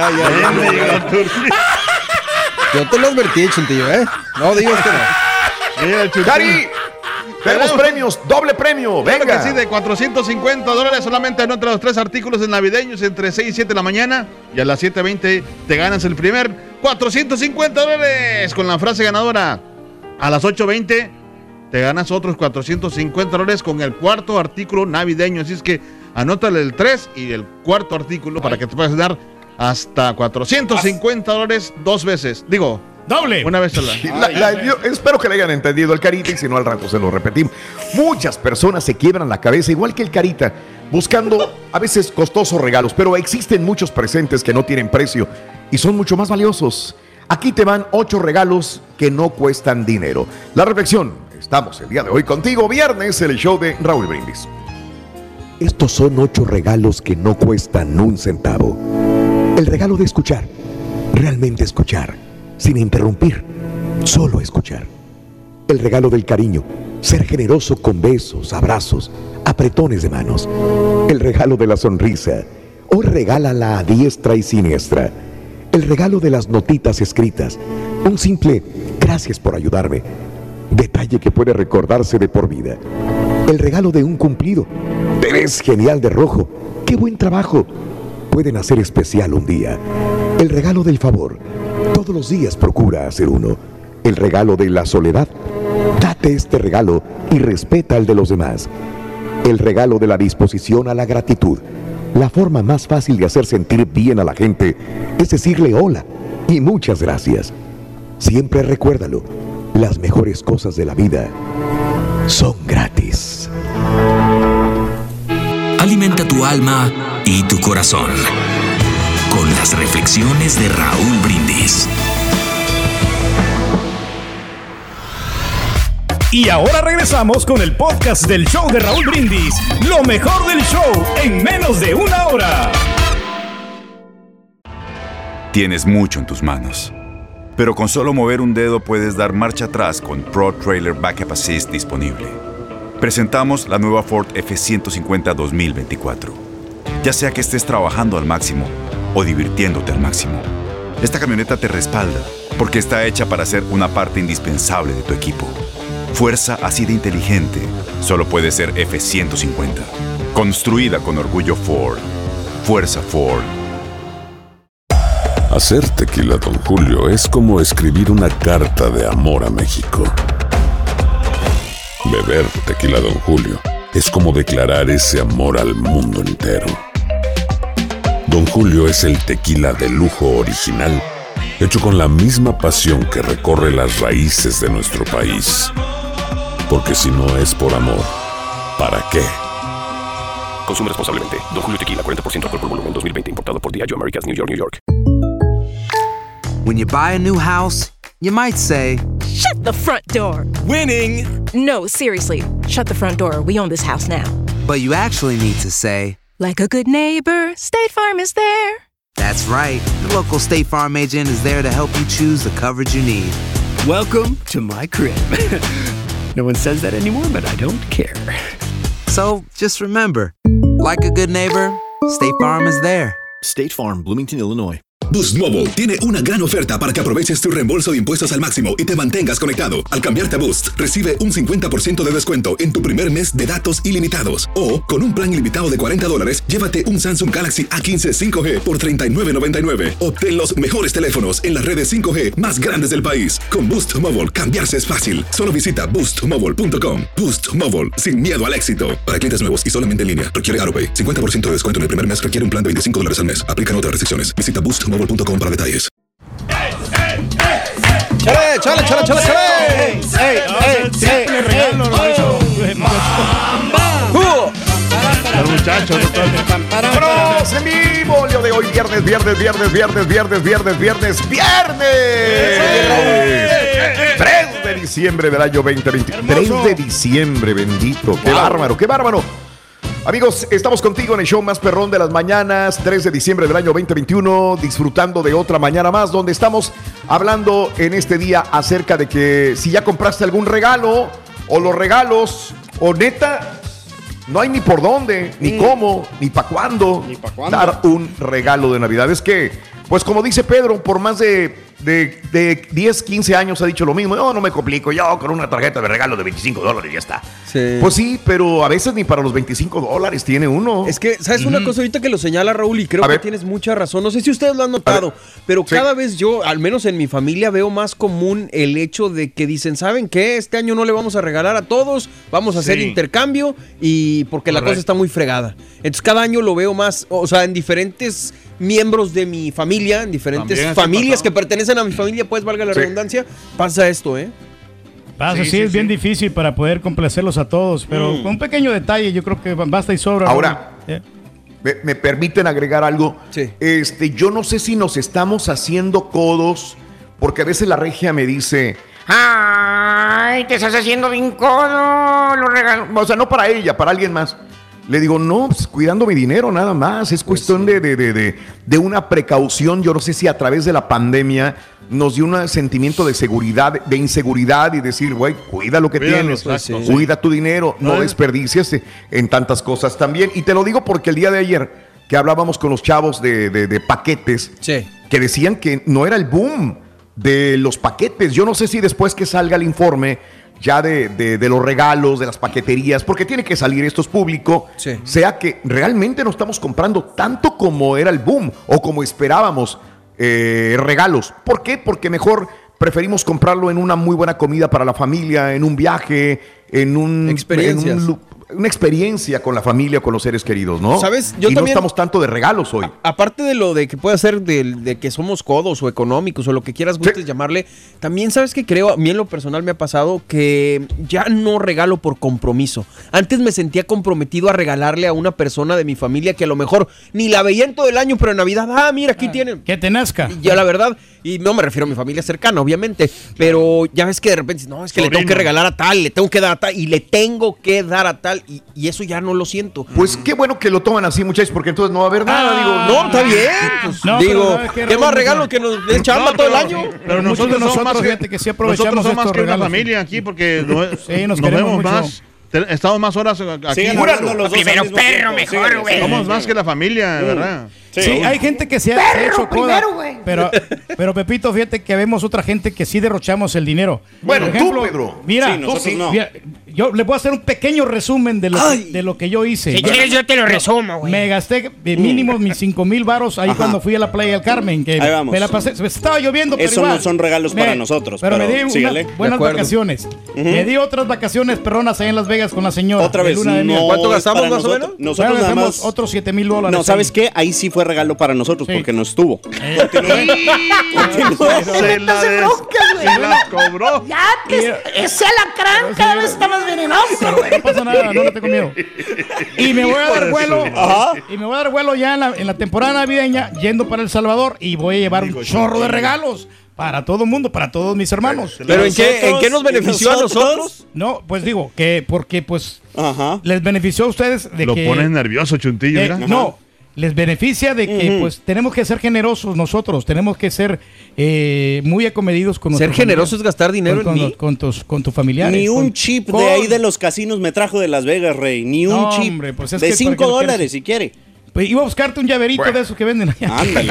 Yo te lo advertí, Chuntillo, ¿eh? No digas que no. ¡Cari! Tenemos premios, doble premio, venga. Claro que sí, de $450 solamente anota los 3 artículos navideños entre 6 y 7 de la mañana y a las 7:20 te ganas el primer $450 con la frase ganadora. A las 8:20 te ganas otros $450 con el cuarto artículo navideño. Así es que anótale el 3 y el cuarto artículo para que te puedas dar hasta $450 2 veces. Digo, doble. Una vez sola. Espero que le hayan entendido el Carita y si no al rato se lo repetimos. Muchas personas se quiebran la cabeza, igual que el Carita, buscando a veces costosos regalos, pero existen muchos presentes que no tienen precio y son mucho más valiosos. Aquí te van 8 regalos que no cuestan dinero. La reflexión, estamos el día de hoy contigo, viernes, el show de Raúl Brindis. Estos son 8 regalos que no cuestan un centavo. El regalo de escuchar, realmente escuchar. Sin interrumpir, solo escuchar. El regalo del cariño, ser generoso con besos, abrazos, apretones de manos. El regalo de la sonrisa, hoy regálala a diestra y siniestra. El regalo de las notitas escritas, un simple gracias por ayudarme. detalle que puede recordarse de por vida. El regalo de un cumplido. Te ves genial de rojo. ¡Qué buen trabajo! Pueden hacer especial un día. El regalo del favor. Todos los días procura hacer uno. El regalo de la soledad. Date este regalo y respeta el de los demás. El regalo de la disposición a la gratitud. La forma más fácil de hacer sentir bien a la gente es decirle hola y muchas gracias. Siempre recuérdalo, las mejores cosas de la vida son gratis. Alimenta tu alma y tu corazón con las reflexiones de Raúl Brindis. Y ahora regresamos con el podcast del show de Raúl Brindis. Lo mejor del show en menos de una hora. Tienes mucho en tus manos, pero con solo mover un dedo puedes dar marcha atrás con Pro Trailer Backup Assist disponible. Presentamos la nueva Ford F-150 2024. Ya sea que estés trabajando al máximo o divirtiéndote al máximo, esta camioneta te respalda porque está hecha para ser una parte indispensable de tu equipo. Fuerza así de inteligente solo puede ser F-150. Construida con orgullo Ford. Fuerza Ford. Hacer tequila Don Julio es como escribir una carta de amor a México. Beber tequila Don Julio es como declarar ese amor al mundo entero. Don Julio es el tequila de lujo original, hecho con la misma pasión que recorre las raíces de nuestro país. Porque si no es por amor, ¿para qué? Consume responsablemente. Don Julio Tequila, 40% alcohol por volumen, 2020. Importado por Diageo Americas, New York, New York. When you buy a new house, you might say, "Shut the front door." Winning! No, seriously. Shut the front door. We own this house now. But you actually need to say, like a good neighbor, State Farm is there. That's right. The local State Farm agent is there to help you choose the coverage you need. Welcome to my crib. No one says that anymore, but I don't care. So, just remember, like a good neighbor, State Farm is there. State Farm, Bloomington, Illinois. Boost Mobile tiene una gran oferta para que aproveches tu reembolso de impuestos al máximo y te mantengas conectado. Al cambiarte a Boost, recibe un 50% de descuento en tu primer mes de datos ilimitados. O, con un plan ilimitado de $40, llévate un Samsung Galaxy A15 5G por $39.99. Obtén los mejores teléfonos en las redes 5G más grandes del país. Con Boost Mobile, cambiarse es fácil. Solo visita boostmobile.com. Boost Mobile, sin miedo al éxito. Para clientes nuevos y solamente en línea, requiere AutoPay. 50% de descuento en el primer mes requiere un plan de $25 al mes. Aplican otras restricciones. Visita boostmobile.com para detalles. ¡Chale, chale, chale, chale, chale! Los muchachos, ¡vámonos en vivo! Leo de hoy, viernes. 3 de diciembre del año 2020. 3 de diciembre, bendito. ¡Qué bárbaro, qué bárbaro! Amigos, estamos contigo en el show más perrón de las mañanas, 3 de diciembre del año 2021, disfrutando de otra mañana más, donde estamos hablando en este día acerca de que si ya compraste algún regalo, o los regalos, o neta, no hay ni por dónde, ni cómo, ni para cuándo dar un regalo de Navidad. Es que, pues como dice Pedro, por más de 10, 15 años ha dicho lo mismo. No me complico, yo con una tarjeta de regalo de $25 ya está. Sí. Pues sí, pero a veces ni para los $25 tiene uno. Es que, ¿sabes una cosa ahorita que lo señala Raúl? Y creo que tienes mucha razón. No sé si ustedes lo han notado, pero cada vez yo, al menos en mi familia, veo más común el hecho de que dicen, ¿saben qué? Este año no le vamos a regalar a todos, vamos a hacer intercambio y porque la cosa está muy fregada. Entonces cada año lo veo más, o sea, en diferentes miembros de mi familia, en diferentes familias que pertenecen a mi familia, pues valga la redundancia, pasa esto, Pasa, es bien difícil para poder complacerlos a todos, pero con un pequeño detalle yo creo que basta y sobra. Ahora, ¿me permiten agregar algo? Sí. Yo no sé si nos estamos haciendo codos, porque a veces la regia me dice, ¡ay, te estás haciendo bien codo! Lo regalo. O sea, no para ella, para alguien más. Le digo, no, pues cuidando mi dinero nada más. Es cuestión de una precaución. Yo no sé si a través de la pandemia nos dio un sentimiento de seguridad, de inseguridad y decir, güey, cuida lo que tienes, cuida tu dinero, no desperdicies en tantas cosas también. Y te lo digo porque el día de ayer que hablábamos con los chavos de paquetes, que decían que no era el boom de los paquetes. Yo no sé si después que salga el informe ya de los regalos, de las paqueterías, porque tiene que salir, esto es público, sea que realmente no estamos comprando tanto como era el boom o como esperábamos regalos. ¿Por qué? Porque mejor preferimos comprarlo en una muy buena comida para la familia, en un viaje, en una experiencia con la familia, con los seres queridos, ¿no? ¿Sabes? Yo también, no estamos tanto de regalos hoy. Aparte de lo de que puede ser de que somos codos o económicos o lo que quieras gustes llamarle, también sabes que creo, a mí en lo personal me ha pasado que ya no regalo por compromiso. Antes me sentía comprometido a regalarle a una persona de mi familia que a lo mejor ni la veía en todo el año, pero en Navidad, mira, aquí tienen. Que te nazca. Y ya la verdad, y no me refiero a mi familia cercana, obviamente, pero ya ves que de repente, no, es que le tengo que regalar a tal, le tengo que dar a tal, y le tengo que dar a tal, y eso ya no lo siento. Pues qué bueno que lo toman así, muchachos, porque entonces no va a haber nada, digo. No, está bien. Pues, no, digo, ¿qué más regalo que nos den chamba todo el año? Pero nosotros somos fíjate que sí aprovechamos nosotros somos más que una regalos, familia aquí, porque nos vemos mucho. más. Estamos más horas aquí. Primero perro, mejor, güey. Somos más que la familia, ¿verdad? Sí, hay gente que se ha hecho coda, pero Pepito, fíjate que vemos otra gente que sí derrochamos el dinero. Bueno, por ejemplo, tú, Pedro. Mira, no. Mira, yo le voy a hacer un pequeño resumen de lo que yo hice. Si quieres yo te lo resumo, güey. Me gasté mínimo mis 5,000 varos ahí cuando fui a la playa del Carmen, que me la pasé, estaba lloviendo, pero eso igual. No son regalos para nosotros, pero me di buenas vacaciones. Me di otras vacaciones perronas ahí en Las Vegas con la señora. Otra vez, ¿cuánto gastamos más o menos? Nosotros nada más otros $7,000. No, ¿sabes qué? Ahí sí fue regalo para nosotros porque no estuvo. Se la cobró. Ya, ese alacrán cada vez está más venenoso. No pasa nada, no le tengo miedo. Y me voy a dar vuelo. Y me voy a dar vuelo ya en la temporada navideña, yendo para El Salvador, y voy a llevar un chorro de regalos. Para todo el mundo, para todos mis hermanos. ¿Pero en qué nos benefició a nosotros? No, pues digo, que porque pues les benefició a ustedes de lo que... Lo pones nervioso, Chuntillo, mira. No, les beneficia de que pues tenemos que ser generosos nosotros, tenemos que ser muy acomedidos con nosotros. Ser generosos es gastar dinero con tus familiares. Ni un chip de ahí de los casinos me trajo de Las Vegas, Rey. Ni un chip. Hombre, pues de $5 si quiere. Pues iba a buscarte un llaverito de esos que venden allá. Ándale.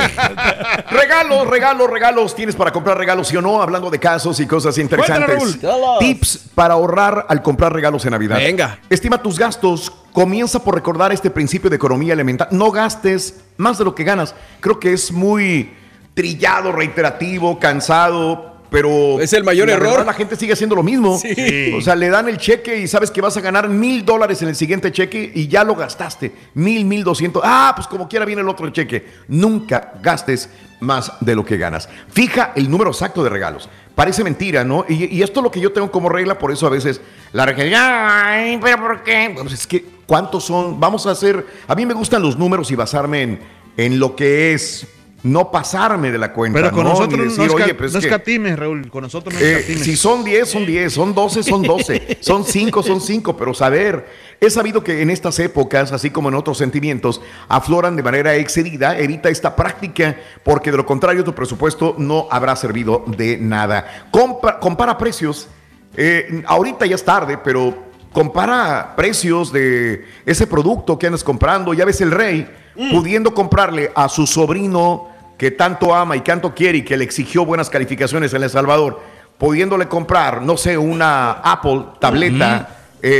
Regalos. ¿Tienes para comprar regalos, sí o no? Hablando de casos y cosas interesantes. Tips para ahorrar al comprar regalos en Navidad. Venga. Estima tus gastos. Comienza por recordar este principio de economía elemental. No gastes más de lo que ganas. Creo que es muy trillado, reiterativo, cansado. Pero es el mayor error. Verdad, la gente sigue haciendo lo mismo. Sí. O sea, le dan el cheque y sabes que vas a ganar $1,000 en el siguiente cheque y ya lo gastaste. 1,200. Pues como quiera viene el otro cheque. Nunca gastes más de lo que ganas. Fija el número exacto de regalos. Parece mentira, ¿no? Y esto es lo que yo tengo como regla, por eso a veces la regla, ay, pero ¿por qué? Pues es que, ¿cuántos son? Vamos a hacer... A mí me gustan los números y basarme en lo que es... No pasarme de la cuenta. Pero con nosotros decir, no escatimes, Raúl. Con nosotros no escatimes. Si son 10, son 10. Son 12, son 12. Son 5, son 5. Pero saber, he sabido que en estas épocas, así como en otros sentimientos, afloran de manera excedida. Evita esta práctica, porque de lo contrario tu presupuesto no habrá servido de nada. Compara precios. Ahorita ya es tarde, pero compara precios de ese producto que andas comprando. Ya ves el Rey pudiendo comprarle a su sobrino que tanto ama y tanto quiere y que le exigió buenas calificaciones en El Salvador, pudiéndole comprar, no sé, una Apple tableta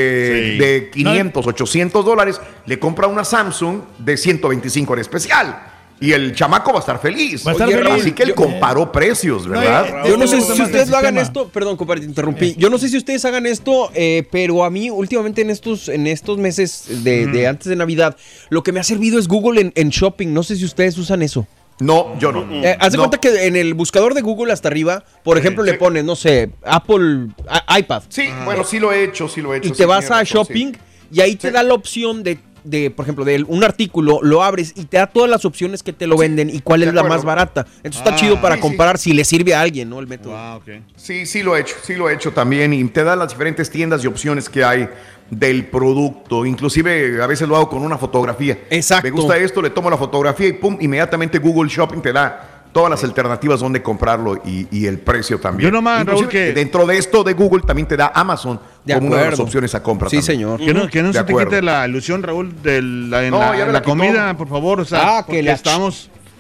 de $500, $800, le compra una Samsung de 125 en especial. Y el chamaco va a estar feliz. Así que él comparó precios, ¿verdad? Yo no sé si ustedes lo hagan esto. Perdón, compadre, te interrumpí. Yo no sé si ustedes hagan esto, pero a mí últimamente en estos meses de antes de Navidad, lo que me ha servido es Google en shopping. No sé si ustedes usan eso. No, yo no. Haz de cuenta que en el buscador de Google hasta arriba, por ejemplo, le pones, no sé, Apple, iPad. Sí, bueno, sí lo he hecho. Y te vas a shopping y ahí te da la opción de, por ejemplo, de un artículo, lo abres y te da todas las opciones que te lo venden y cuál es la más barata. Entonces está chido para comparar si le sirve a alguien, ¿no? El método. Sí lo he hecho también y te da las diferentes tiendas y opciones que hay del producto. Inclusive a veces lo hago con una fotografía. Exacto. Me gusta esto, le tomo la fotografía y pum, inmediatamente Google Shopping te da todas las alternativas donde comprarlo y el precio también. Yo nomás, Raúl, que dentro de esto de Google también te da Amazon como una de las opciones a compra. Sí, también. señor. Que no se te quite la ilusión, Raúl, de la comida, por favor. O sea, que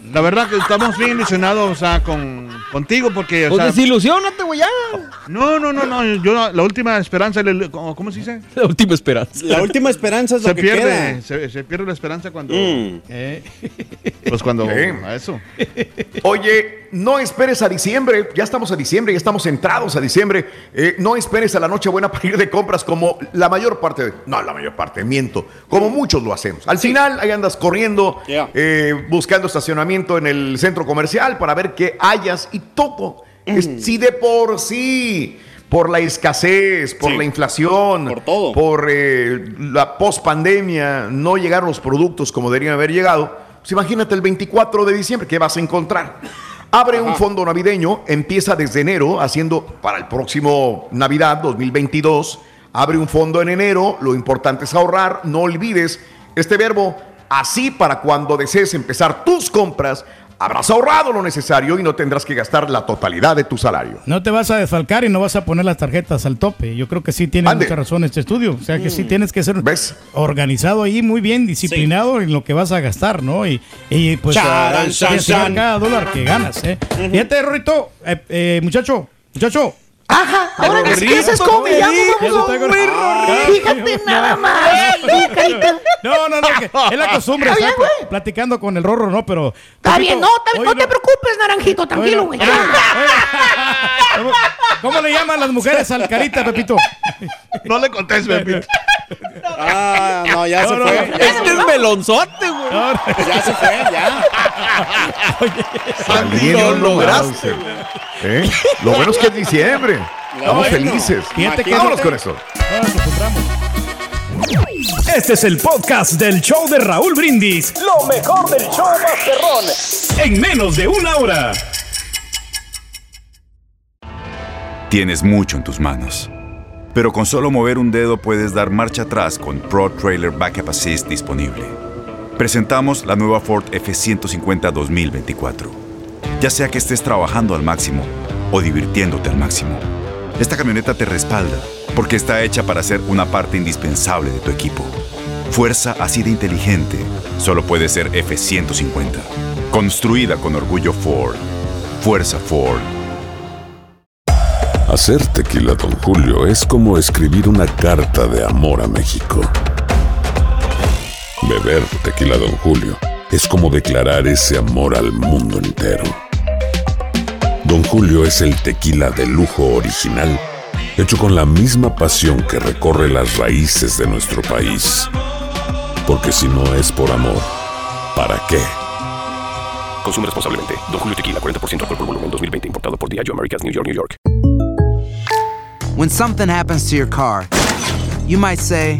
La verdad que estamos bien ilusionados, o sea, contigo porque... Pues desilusiónate, güey, ya. No. Yo la última esperanza, ¿cómo se dice? La última esperanza. La última esperanza es lo que queda. Se pierde la esperanza cuando... Pues cuando... A eso. Oye, no esperes a diciembre. Ya estamos a diciembre, ya estamos entrados a diciembre. No esperes a la Nochebuena para ir de compras como la mayor parte... miento. Como muchos lo hacemos. Al final, ahí andas corriendo, buscando estacionamiento en el centro comercial para ver qué hayas y todo. Si de por sí, por la escasez, por la inflación, por todo, por la pospandemia, no llegaron los productos como deberían haber llegado, pues imagínate el 24 de diciembre, ¿qué vas a encontrar? Abre un fondo navideño, empieza desde enero, haciendo para el próximo Navidad 2022, abre un fondo en enero, lo importante es ahorrar, no olvides este verbo. Así, para cuando desees empezar tus compras, habrás ahorrado lo necesario y no tendrás que gastar la totalidad de tu salario. No te vas a desfalcar y no vas a poner las tarjetas al tope. Yo creo que sí tiene mucha razón este estudio. O sea que sí tienes que ser organizado ahí, muy bien disciplinado en lo que vas a gastar, ¿no? Y pues cada dólar que ganas, Fíjate, Rorrito, muchacho. Ajá, ahora que es como me llamo, fíjate nada más. No, es la costumbre, está bien, platicando con el Rorro, ¿no? Pero está bien, no te preocupes, Naranjito, tranquilo, güey. ¿Cómo le llaman las mujeres al Carita, Pepito? No le contés, Pepito. No, ya se fue. Este es melonzote, güey. Ya se fue, ya. Lo lograste. Lo bueno es que es diciembre. Estamos felices. Vámonos con eso. Este es el podcast del show de Raúl Brindis. Lo mejor del show Masterrón. En menos de una hora. Tienes mucho en tus manos, pero con solo mover un dedo puedes dar marcha atrás con Pro Trailer Backup Assist disponible. Presentamos la nueva Ford F-150 2024. Ya sea que estés trabajando al máximo o divirtiéndote al máximo, esta camioneta te respalda porque está hecha para ser una parte indispensable de tu equipo. Fuerza así de inteligente solo puede ser F-150. Construida con orgullo Ford. Fuerza Ford. Hacer tequila Don Julio es como escribir una carta de amor a México. Beber tequila Don Julio es como declarar ese amor al mundo entero. Don Julio es el tequila de lujo original, hecho con la misma pasión que recorre las raíces de nuestro país. Porque si no es por amor, ¿para qué? Consume responsablemente. Don Julio Tequila, 40% alcohol por volumen, 2020. Importado por Diageo Americas, New York, New York. When something happens to your car, you might say,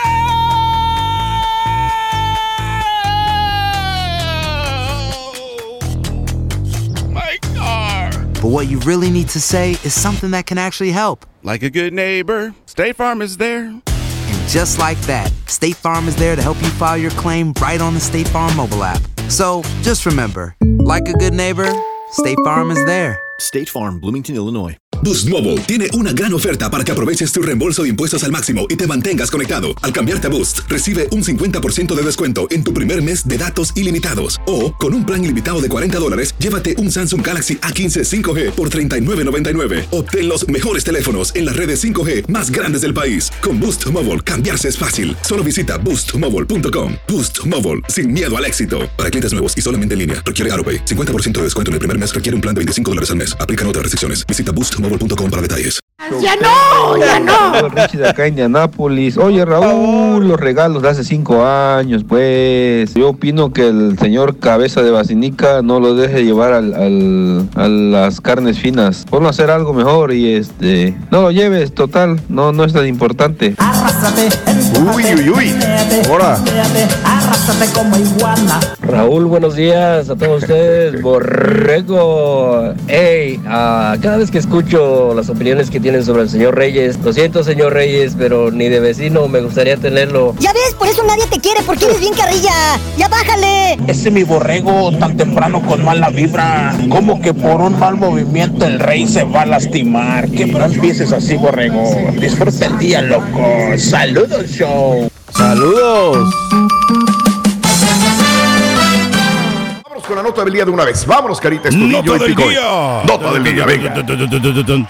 but what you really need to say is something that can actually help. Like a good neighbor, State Farm is there. And just like that, State Farm is there to help you file your claim right on the State Farm mobile app. So just remember, like a good neighbor, State Farm is there. State Farm, Bloomington, Illinois. Boost Mobile tiene una gran oferta para que aproveches tu reembolso de impuestos al máximo y te mantengas conectado. Al cambiarte a Boost, recibe un 50% de descuento en tu primer mes de datos ilimitados. O, con un plan ilimitado de $40, llévate un Samsung Galaxy A15 5G por $39.99. Obtén los mejores teléfonos en las redes 5G más grandes del país. Con Boost Mobile, cambiarse es fácil. Solo visita boostmobile.com. Boost Mobile, sin miedo al éxito. Para clientes nuevos y solamente en línea, requiere AroPay. 50% de descuento en el primer mes requiere un plan de $25 al mes. Aplican otras restricciones. Visita boostmobile.com para detalles. ¡Ya no! Richie de acá, Indianápolis. Oye, Raúl, los regalos de hace 5 años, pues. Yo opino que el señor Cabeza de Basinica no lo deje llevar a las carnes finas. Ponlo a hacer algo mejor y no lo lleves, total, no es tan importante. Uy. Ahora. Como iguana. Raúl, buenos días a todos ustedes. Borrego. Hey, cada vez que escucho las opiniones que tienen sobre el señor Reyes, lo siento, señor Reyes, pero ni de vecino me gustaría tenerlo. Ya ves, por eso nadie te quiere, porque eres bien carrilla. Ya bájale. Ese mi borrego tan temprano con mala vibra. Como que por un mal movimiento el rey se va a lastimar. Que no empieces así, borrego. Disfruta el día, loco. Saludos, show. Saludos. con la nota del día de una vez. Vámonos, Carita Estudillo. Nota del día. Nota del día, venga. Nota del día.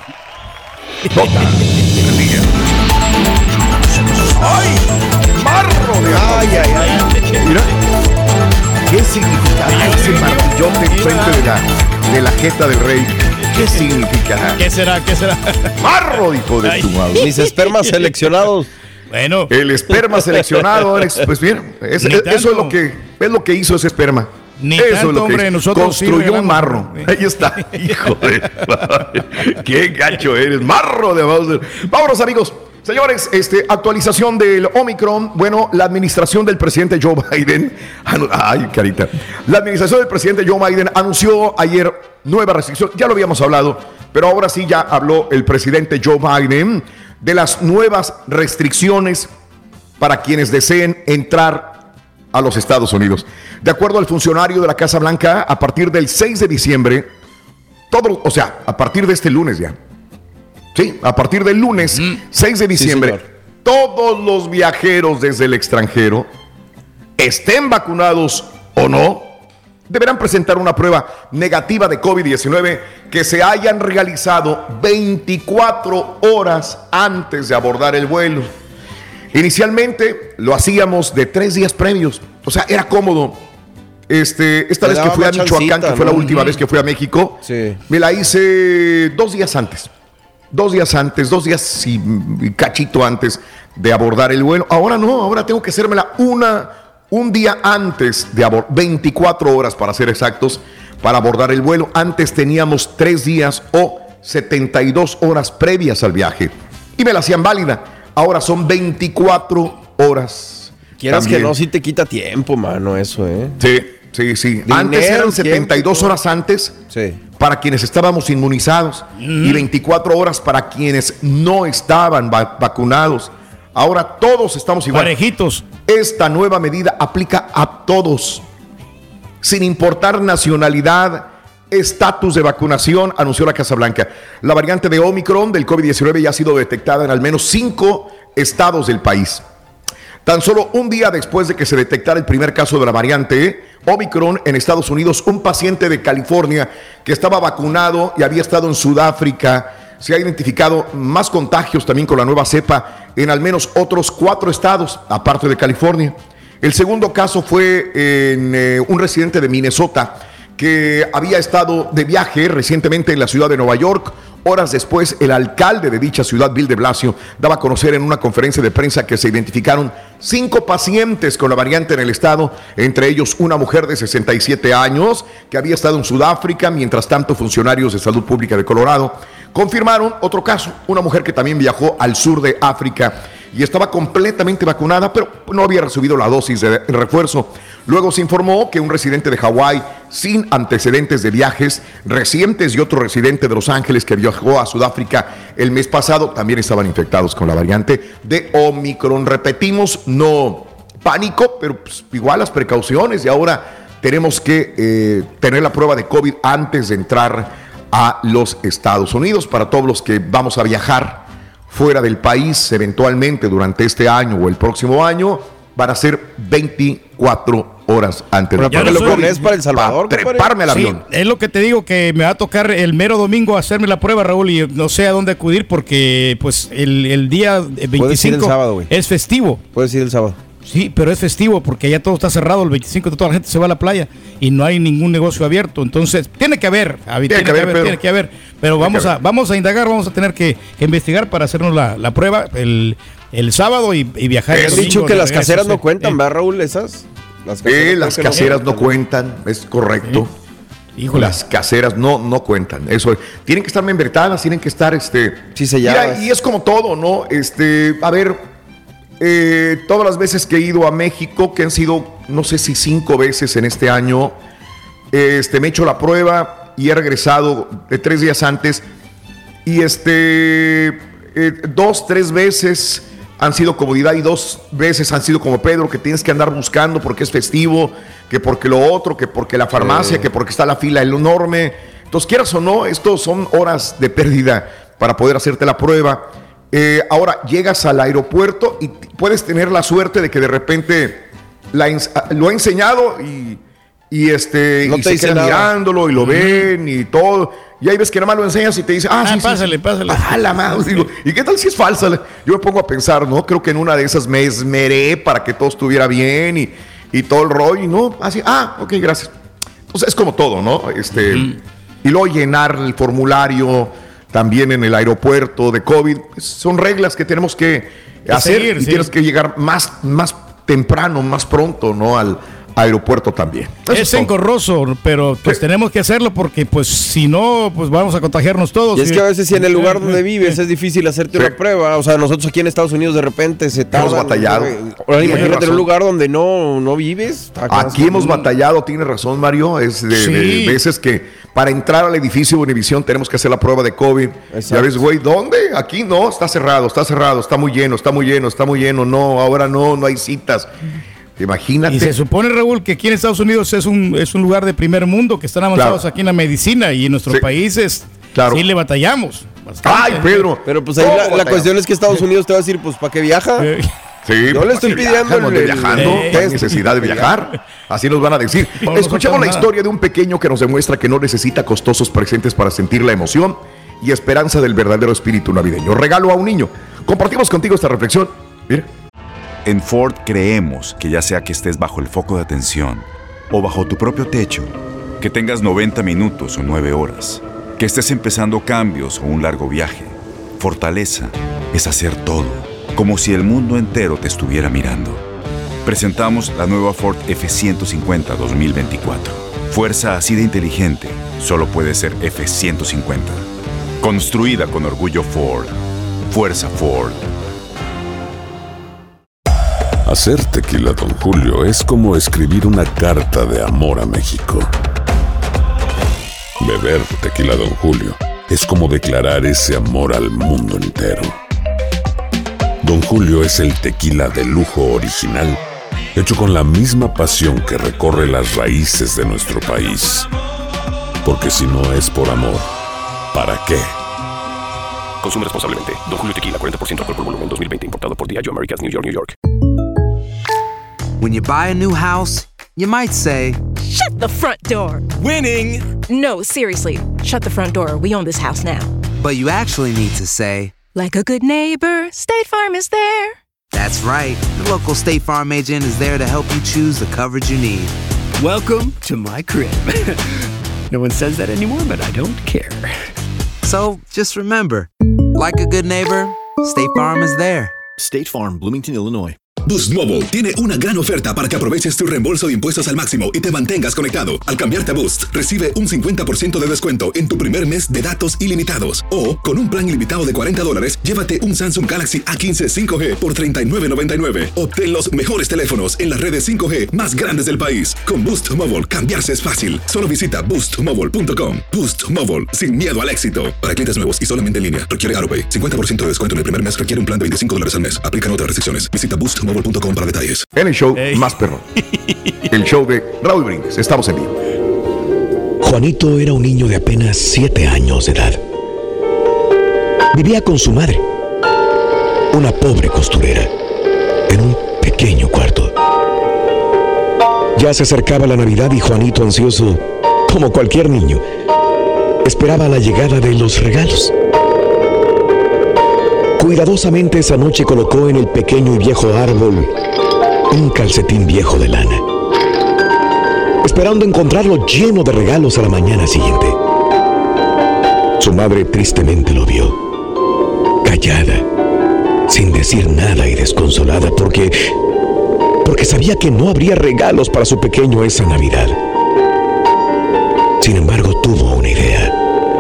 ¡Ay! ¡Marro de ay! Mira. ¿Qué significa ese martillote enfrente de la jeta del rey? ¿Qué significa? ¿Qué será? ¡Marro, hijo de tu madre! Mis espermas seleccionados. Bueno. El esperma seleccionado, Alex, pues bien, eso es lo que hizo ese esperma. Ni eso tanto, es lo hombre, que nosotros construyó un marro. Ahí está, hijo de madre. Qué gacho eres, marro de Bowser. Vámonos, amigos. Señores, actualización del Omicron. Bueno, la administración del presidente Joe Biden. Ay, carita. La administración del presidente Joe Biden anunció ayer nueva restricción. Ya lo habíamos hablado, pero ahora sí ya habló el presidente Joe Biden de las nuevas restricciones para quienes deseen entrar a los Estados Unidos. De acuerdo al funcionario de la Casa Blanca, a partir del 6 de diciembre, a partir de este lunes ya. Sí, a partir del lunes 6 de diciembre, sí, todos los viajeros desde el extranjero, estén vacunados o no, deberán presentar una prueba negativa de COVID-19 que se hayan realizado 24 horas antes de abordar el vuelo. Inicialmente lo hacíamos de 3 días previos, o sea, era cómodo. Esta vez que fui a Michoacán, que fue la última vez que fui a México, sí, me la hice 2 días antes. 2 días y cachito antes de abordar el vuelo. Ahora no, ahora tengo que hacérmela un día antes de 24 horas para ser exactos, para abordar el vuelo. Antes teníamos 3 días o 72 horas previas al viaje y me la hacían válida. Ahora son 24 horas. Quieras también. Que no, sí te quita tiempo, mano, eso, ¿eh? Sí. Antes eran 72 horas antes, sí, para quienes estábamos inmunizados y 24 horas para quienes no estaban vacunados. Ahora todos estamos igual. Parejitos. Esta nueva medida aplica a todos, sin importar nacionalidad, estatus de vacunación, anunció la Casa Blanca. La variante de Omicron del COVID-19 ya ha sido detectada en al menos 5 estados del país. Tan solo un día después de que se detectara el primer caso de la variante Omicron en Estados Unidos, un paciente de California que estaba vacunado y había estado en Sudáfrica, se ha identificado más contagios también con la nueva cepa en al menos otros 4 estados, aparte de California. El segundo caso fue en un residente de Minnesota que había estado de viaje recientemente en la ciudad de Nueva York. Horas después, el alcalde de dicha ciudad, Bill de Blasio, daba a conocer en una conferencia de prensa que se identificaron 5 pacientes con la variante en el estado, entre ellos una mujer de 67 años que había estado en Sudáfrica. Mientras tanto, funcionarios de salud pública de Colorado confirmaron otro caso, una mujer que también viajó al sur de África y estaba completamente vacunada, pero no había recibido la dosis de refuerzo. Luego se informó que un residente de Hawái sin antecedentes de viajes recientes y otro residente de Los Ángeles que viajó a Sudáfrica el mes pasado también estaban infectados con la variante de Omicron. Repetimos, no pánico, pero pues igual las precauciones, y ahora tenemos que tener la prueba de COVID antes de entrar a los Estados Unidos. Para todos los que vamos a viajar fuera del país eventualmente durante este año o el próximo año, van a ser 24 horas antes. Pero ¿para lo pones para El Salvador? Para treparme al avión. Sí, es lo que te digo, que me va a tocar el mero domingo hacerme la prueba, Raúl, y no sé a dónde acudir porque pues el día 25 el sábado, es festivo. Puedes ir el sábado. Sí, pero es festivo porque ya todo está cerrado. El 25 toda la gente se va a la playa y no hay ningún negocio abierto. Entonces, tiene que haber. Pero vamos a indagar, vamos a tener que investigar para hacernos la prueba el sábado y viajar. ¿Has dicho que las caseras no cuentan, ¿verdad, Raúl? Esas. Las caseras no cuentan, es correcto. Híjole. Las caseras no cuentan. Eso tienen que estar membretadas, tienen que estar sí, selladas. Y es como todo, ¿no? A ver. Todas las veces que he ido a México, que han sido no sé si 5 veces en este año, me he hecho la prueba y he regresado 3 días antes y 2, 3 veces han sido comodidad y 2 veces han sido como Pedro, que tienes que andar buscando porque es festivo, que porque lo otro, que porque la farmacia, que porque está la fila enorme. Entonces, quieras o no, estos son horas de pérdida para poder hacerte la prueba. Ahora llegas al aeropuerto y puedes tener la suerte de que de repente lo ha enseñado y y se quedan mirándolo y lo ven y todo. Y ahí ves que nada más lo enseñas y te dice, sí, pásale. La madre. Digo, ¿y qué tal si es falsa? Yo me pongo a pensar, ¿no? Creo que en una de esas me esmeré para que todo estuviera bien y todo el rollo, y no, así, ok, gracias. Entonces es como todo, ¿no? Y luego llenar el formulario también en el aeropuerto de COVID, pues son reglas que tenemos que hacer, y tienes que llegar más temprano, más pronto, ¿no? Al aeropuerto también. Es engorroso, pero pues tenemos que hacerlo porque pues si no, pues vamos a contagiarnos todos. Y es que a veces si en el lugar donde vives es difícil hacerte una prueba. O sea, nosotros aquí en Estados Unidos de repente se tarda. Hemos batallado. Ahora imagínate en un lugar donde no vives. Aquí hemos batallado, tiene razón Mario, es de veces que para entrar al edificio Univisión tenemos que hacer la prueba de COVID. Exacto. Ya ves, güey, ¿dónde? Aquí no, está cerrado, está muy lleno, no, ahora no hay citas. Imagínate. Y se supone, Raúl, que aquí en Estados Unidos es un lugar de primer mundo, que están avanzados aquí en la medicina, y en nuestros países sí le batallamos bastante. Ay, Pedro. Pero pues ahí la cuestión es que Estados Unidos te va a decir, pues, ¿para qué viaja? Sí, yo le estoy pidiendo no hay necesidad de viajar. Así nos van a decir. Escuchamos la historia de un pequeño que nos demuestra que no necesita costosos presentes para sentir la emoción y esperanza del verdadero espíritu navideño. Regalo a un niño. Compartimos contigo esta reflexión. Mira. En Ford creemos que ya sea que estés bajo el foco de atención o bajo tu propio techo, que tengas 90 minutos o 9 horas, que estés empezando cambios o un largo viaje, fortaleza es hacer todo, como si el mundo entero te estuviera mirando. Presentamos la nueva Ford F-150 2024. Fuerza así de inteligente solo puede ser F-150. Construida con orgullo Ford. Fuerza Ford. Hacer tequila Don Julio es como escribir una carta de amor a México. Beber tequila Don Julio es como declarar ese amor al mundo entero. Don Julio es el tequila de lujo original, hecho con la misma pasión que recorre las raíces de nuestro país. Porque si no es por amor, ¿para qué? Consume responsablemente. Don Julio Tequila, 40% alcohol por volumen, 2020. Importado por Diageo Americas, New York, New York. When you buy a new house, you might say, "Shut the front door." Winning! No, seriously. Shut the front door. We own this house now. But you actually need to say, like a good neighbor, State Farm is there. That's right. The local State Farm agent is there to help you choose the coverage you need. Welcome to my crib. No one says that anymore, but I don't care. So, just remember, like a good neighbor, State Farm is there. State Farm, Bloomington, Illinois. Boost Mobile tiene una gran oferta para que aproveches tu reembolso de impuestos al máximo y te mantengas conectado. Al cambiarte a Boost, recibe un 50% de descuento en tu primer mes de datos ilimitados. O, con un plan ilimitado de $40, llévate un Samsung Galaxy A15 5G por $39.99. Obtén los mejores teléfonos en las redes 5G más grandes del país. Con Boost Mobile, cambiarse es fácil. Solo visita boostmobile.com. Boost Mobile, sin miedo al éxito. Para clientes nuevos y solamente en línea, requiere AutoPay. 50% de descuento en el primer mes requiere un plan de $25 al mes. Aplican otras restricciones. Visita boostmobile.com para detalles. En el show más perrón. El show de Raúl Brindis. Estamos en vivo. Juanito era un niño de apenas 7 años de edad. Vivía con su madre, una pobre costurera, en un pequeño cuarto. Ya se acercaba la Navidad y Juanito, ansioso, como cualquier niño, esperaba la llegada de los regalos. Cuidadosamente esa noche colocó en el pequeño y viejo árbol un calcetín viejo de lana, esperando encontrarlo lleno de regalos a la mañana siguiente. Su madre tristemente lo vio, callada, sin decir nada y desconsolada, porque sabía que no habría regalos para su pequeño esa Navidad. Sin embargo, tuvo una idea.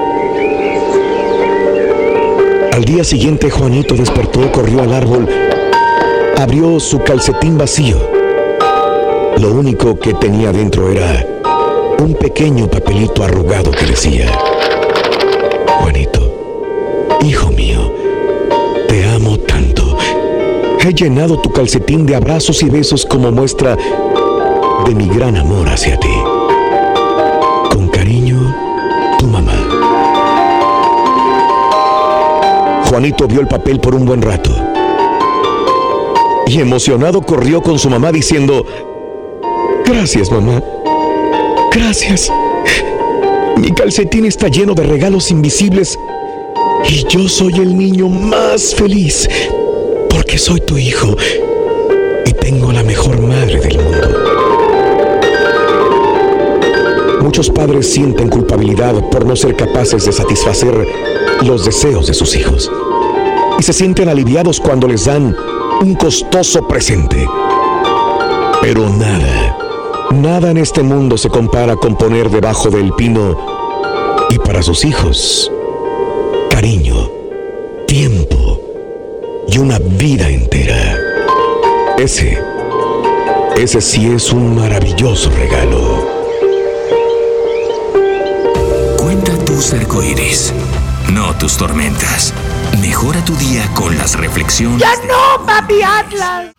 Al día siguiente, Juanito despertó, corrió al árbol, abrió su calcetín vacío. Lo único que tenía dentro era un pequeño papelito arrugado que decía: Juanito, hijo mío, te amo tanto. He llenado tu calcetín de abrazos y besos como muestra de mi gran amor hacia ti. Con cariño, tu mamá. Juanito vio el papel por un buen rato y emocionado corrió con su mamá diciendo: Gracias, mamá. Gracias. Mi calcetín está lleno de regalos invisibles y yo soy el niño más feliz porque soy tu hijo y tengo la mejor madre del mundo. Muchos padres sienten culpabilidad por no ser capaces de satisfacer los deseos de sus hijos y se sienten aliviados cuando les dan un costoso presente. Pero nada en este mundo se compara con poner debajo del pino y para sus hijos cariño, tiempo y una vida entera. Ese sí es un maravilloso regalo. Cuenta tus arcoíris, no tus tormentas. Mejora tu día con las reflexiones. ¡Ya no, papi Atlas!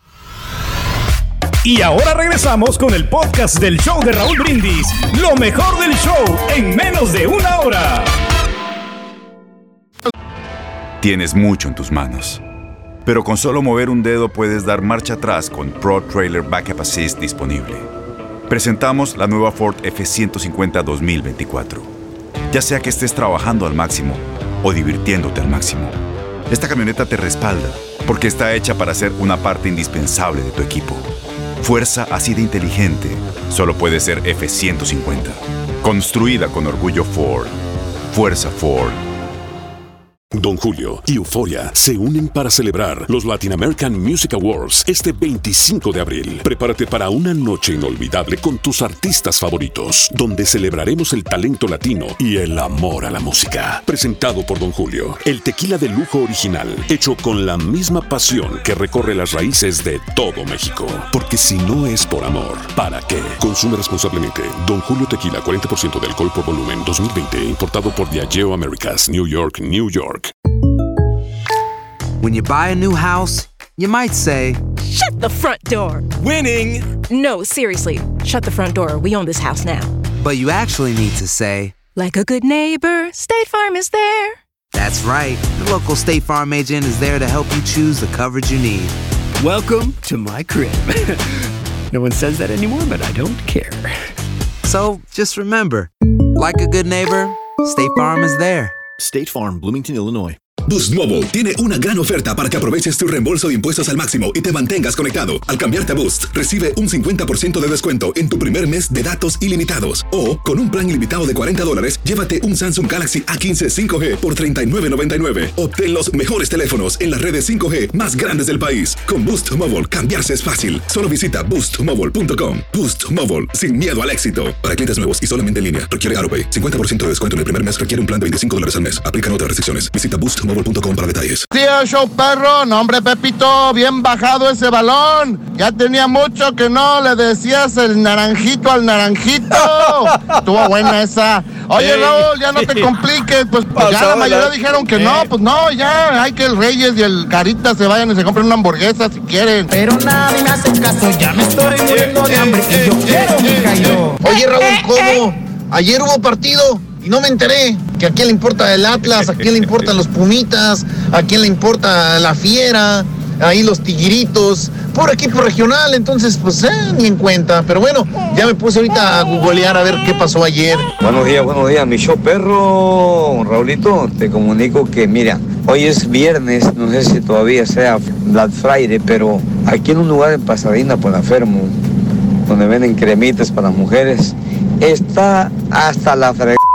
Y ahora regresamos con el podcast del show de Raúl Brindis. Lo mejor del show en menos de una hora. Tienes mucho en tus manos, pero con solo mover un dedo puedes dar marcha atrás con Pro Trailer Backup Assist disponible. Presentamos la nueva Ford F-150 2024. Ya sea que estés trabajando al máximo o divirtiéndote al máximo, esta camioneta te respalda porque está hecha para ser una parte indispensable de tu equipo. Fuerza así de inteligente solo puede ser F-150. Construida con orgullo Ford. Fuerza Ford. Don Julio y Euforia se unen para celebrar los Latin American Music Awards este 25 de abril. Prepárate para una noche inolvidable con tus artistas favoritos, donde celebraremos el talento latino y el amor a la música. Presentado por Don Julio, el tequila de lujo original, hecho con la misma pasión que recorre las raíces de todo México. Porque si no es por amor, ¿para qué? Consume responsablemente. Don Julio Tequila, 40% de alcohol por volumen, 2020, importado por Diageo Americas, New York, New York. When you buy a new house, you might say, "Shut the front door." Winning! No, seriously. Shut the front door. We own this house now. But you actually need to say, like a good neighbor, State Farm is there. That's right. The local State Farm agent is there to help you choose the coverage you need. Welcome to my crib. No one says that anymore, but I don't care. So, just remember, like a good neighbor, State Farm is there. State Farm, Bloomington, Illinois. Boost Mobile tiene una gran oferta para que aproveches tu reembolso de impuestos al máximo y te mantengas conectado. Al cambiarte a Boost, recibe un 50% de descuento en tu primer mes de datos ilimitados. O, con un plan ilimitado de $40, llévate un Samsung Galaxy A15 5G por $39.99. Obtén los mejores teléfonos en las redes 5G más grandes del país. Con Boost Mobile, cambiarse es fácil. Solo visita boostmobile.com. Boost Mobile, sin miedo al éxito. Para clientes nuevos y solamente en línea, requiere AutoPay. 50% de descuento en el primer mes requiere un plan de $25 al mes. Aplican otras restricciones. Visita boostmobile.com para detalles. Tío Show Perro, no hombre Pepito, bien bajado ese balón. Ya tenía mucho que no le decías el naranjito al naranjito. Estuvo buena esa. Oye Raúl, ya no te compliques, pues ya la mayoría dijeron que no, pues no, ya hay que el Reyes y el Carita se vayan y se compren una hamburguesa si quieren. Pero nadie me hace caso, ya me estoy muriendo de hambre y yo quiero mi caído. Oye Raúl, ¿cómo? Ayer hubo partido y no me enteré. Que a quién le importa el Atlas, a quién le importan los Pumitas, a quién le importa la Fiera, ahí los Tigritos, por equipo regional, entonces pues ni en cuenta. Pero bueno, ya me puse ahorita a googlear a ver qué pasó ayer. Buenos días, mi show perro, Raulito, te comunico que mira, hoy es viernes, no sé si todavía sea Black Friday, pero aquí en un lugar en Pasadena, por la Fermo, donde venden cremitas para las mujeres, está hasta la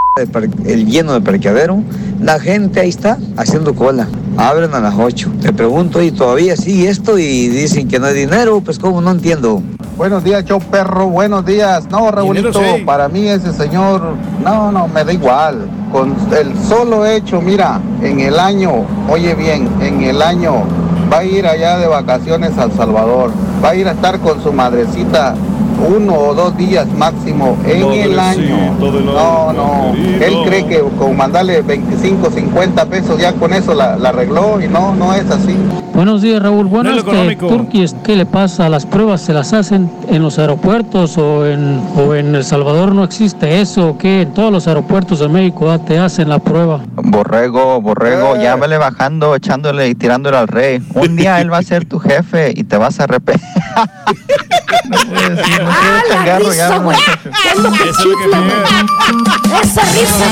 el lleno de parqueadero, la gente ahí está haciendo cola. Abren a las 8. Te pregunto, ¿y todavía sigue esto? Y dicen que no hay dinero, pues ¿cómo? No entiendo. Buenos días, show perro, buenos días. No, Raulito, para mí ese señor, no, me da igual. Con el solo hecho, mira, en el año, oye bien, en el año va a ir allá de vacaciones a El Salvador, va a ir a estar con su madrecita 1 o 2 días máximo en el año. No, él cree que con mandarle 25, 50 pesos ya con eso la arregló y no es así. Buenos días, Raúl. Bueno, Turquía, ¿qué le pasa? ¿Las pruebas se las hacen en los aeropuertos o en El Salvador no existe eso? ¿O qué? En todos los aeropuertos de México te hacen la prueba. Borrego, ya vele bajando, echándole y tirándole al rey. Un día él va a ser tu jefe y te vas a arrepentir. La risa, güey. Es lo que chifla, güey. Esa risa.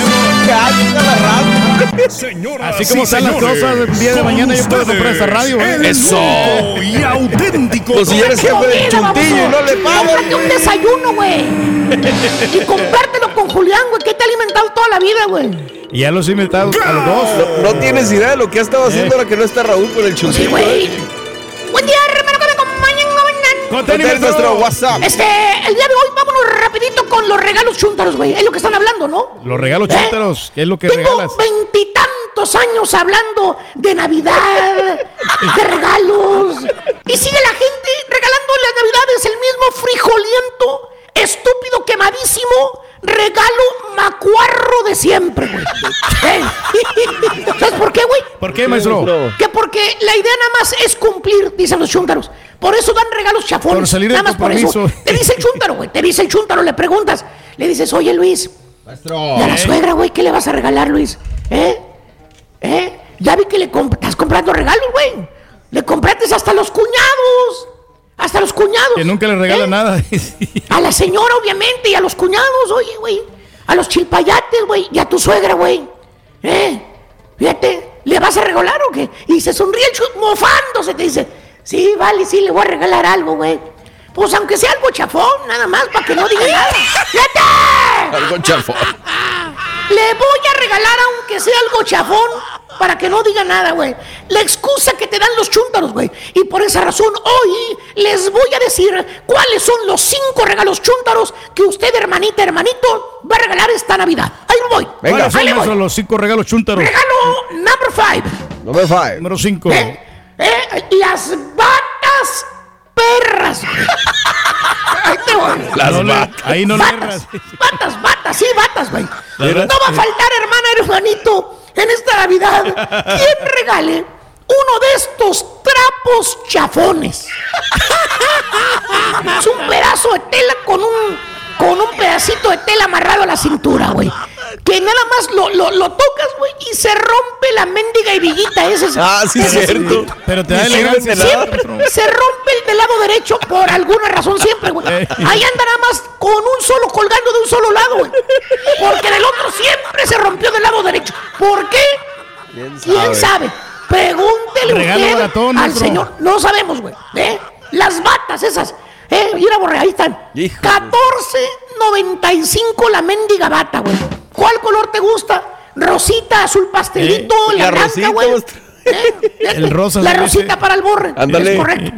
Así como están las cosas, el día de mañana yo puedo comprar esa radio, güey. Eso. Y auténtico. Pues si eres jefe del chuntillo y no le pagas. Cómprate un desayuno, güey. Y compártelo con Julián, güey, que te ha alimentado toda la vida, güey. Y ya los he inventado a los dos. No tienes idea de lo que ha estado haciendo ahora que no está Raúl con el chuntillo. Sí, güey. Buen día, hermano, que me acompañan. Contenido nuestro WhatsApp. El día de hoy vámonos rapidito con los regalos chúntaros, güey. Es lo que están hablando, ¿no? Los regalos chúntaros, ¿qué es lo que regalas? Tengo 20 años hablando de Navidad, de regalos. Y sigue la gente regalando en las Navidades el mismo frijoliento, estúpido, quemadísimo regalo macuarro de siempre, güey. ¿Sabes por qué, güey? ¿Por qué, maestro? Que porque la idea nada más es cumplir, dicen los chúntaros. Por eso dan regalos chafones. Por salir nada de más por eso. Te dice el chúntaro, güey. Te dice el chúntaro, le preguntas. Le dices, oye, Luis. Maestro. ¿Y a la suegra, güey, qué le vas a regalar, Luis? Ya vi que estás comprando regalos, güey. Le compraste hasta los cuñados. Hasta los cuñados. Que nunca le regala nada. A la señora, obviamente, y a los cuñados, oye, güey. A los chilpayates, güey. Y a tu suegra, güey. Fíjate, ¿le vas a regalar o qué? Y se sonríe el mofándose, te dice, sí, vale, sí, le voy a regalar algo, güey. Pues aunque sea algo chafón, nada más, para que no diga nada. ¡Fíjate! Algo chafón. Le voy a regalar aunque sea algo chafón, para que no diga nada, güey. La excusa que te dan los chúntaros, güey. Y por esa razón, hoy les voy a decir cuáles son los 5 regalos chúntaros que usted, hermanita, hermanito, va a regalar esta Navidad. Ahí voy. Venga, ¿cuáles son los 5 regalos chúntaros? Regalo number 5. Number 5. Número 5. Las batas perras. Ahí te voy. Las batas. Ahí no le erras. Batas, güey. No va a faltar, hermanito, en esta Navidad, quien regale uno de estos trapos chafones. Es un pedazo de tela con un pedacito de tela amarrado a la cintura, güey. Que nada más lo tocas, güey, y se rompe la mendiga hebillita esa. Sí, es cierto. Pero te da elegancia. Se rompe el del lado derecho por alguna razón siempre, güey. Ahí anda nada más con un solo colgando de un solo lado, güey. Porque del otro siempre se rompió del lado derecho. ¿Por qué? ¿Quién sabe? Pregúntele usted al señor. No sabemos, güey. Las batas esas. Mira, borre, ahí están. $14.95 la mendiga bata, güey. ¿Cuál color te gusta? Rosita, azul pastelito, la blanca, güey. El rosa. La rosita para el borre. Ándale. Es correcto.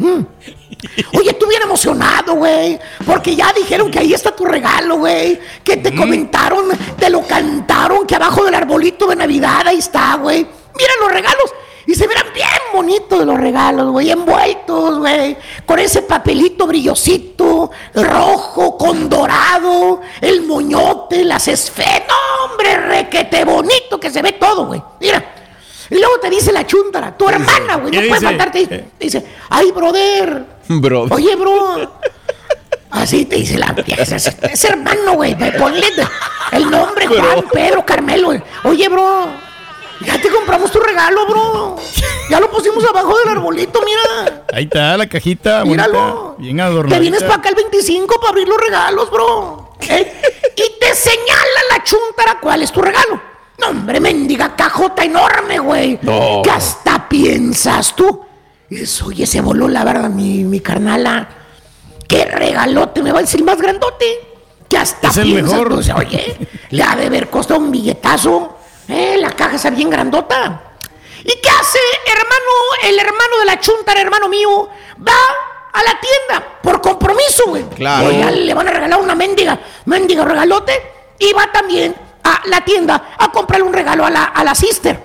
Oye, tú bien emocionado, güey, porque ya dijeron que ahí está tu regalo, güey. Que te comentaron, te lo cantaron, que abajo del arbolito de Navidad ahí está, güey. Mira los regalos. Y se verán bien bonitos los regalos, güey, envueltos, güey, con ese papelito brillosito, rojo, con dorado, el moñote, las esferas. ¡No, hombre, requete bonito que se ve todo, güey! Mira. Y luego te dice la chúntara, tu hermana, güey, no puede faltarte. Te dice, ay, brother. Oye, bro. Así te dice ese hermano, güey, ponle el nombre, Juan, Pedro, Carmelo. Oye, bro. Ya te compramos tu regalo, bro. Ya lo pusimos abajo del arbolito, mira. Ahí está la cajita. Míralo. Bonita, bien adornada. Te vienes para acá el 25 para abrir los regalos, bro. Y te señala la chúntara cuál es tu regalo. No, hombre, mendiga cajota enorme, güey. No. Que hasta piensas tú. Y dices, oye, se voló la verdad mi carnala. Qué regalote, me va a decir más grandote. Que hasta es el piensas, mejor. Pues, oye, le ha de haber costado un billetazo. La caja está bien grandota. ¿Y qué hace, hermano? El hermano de la chúntara, hermano mío, va a la tienda por compromiso, güey. Claro. Oye, le van a regalar una mendiga regalote. Y va también a la tienda a comprarle un regalo a la sister.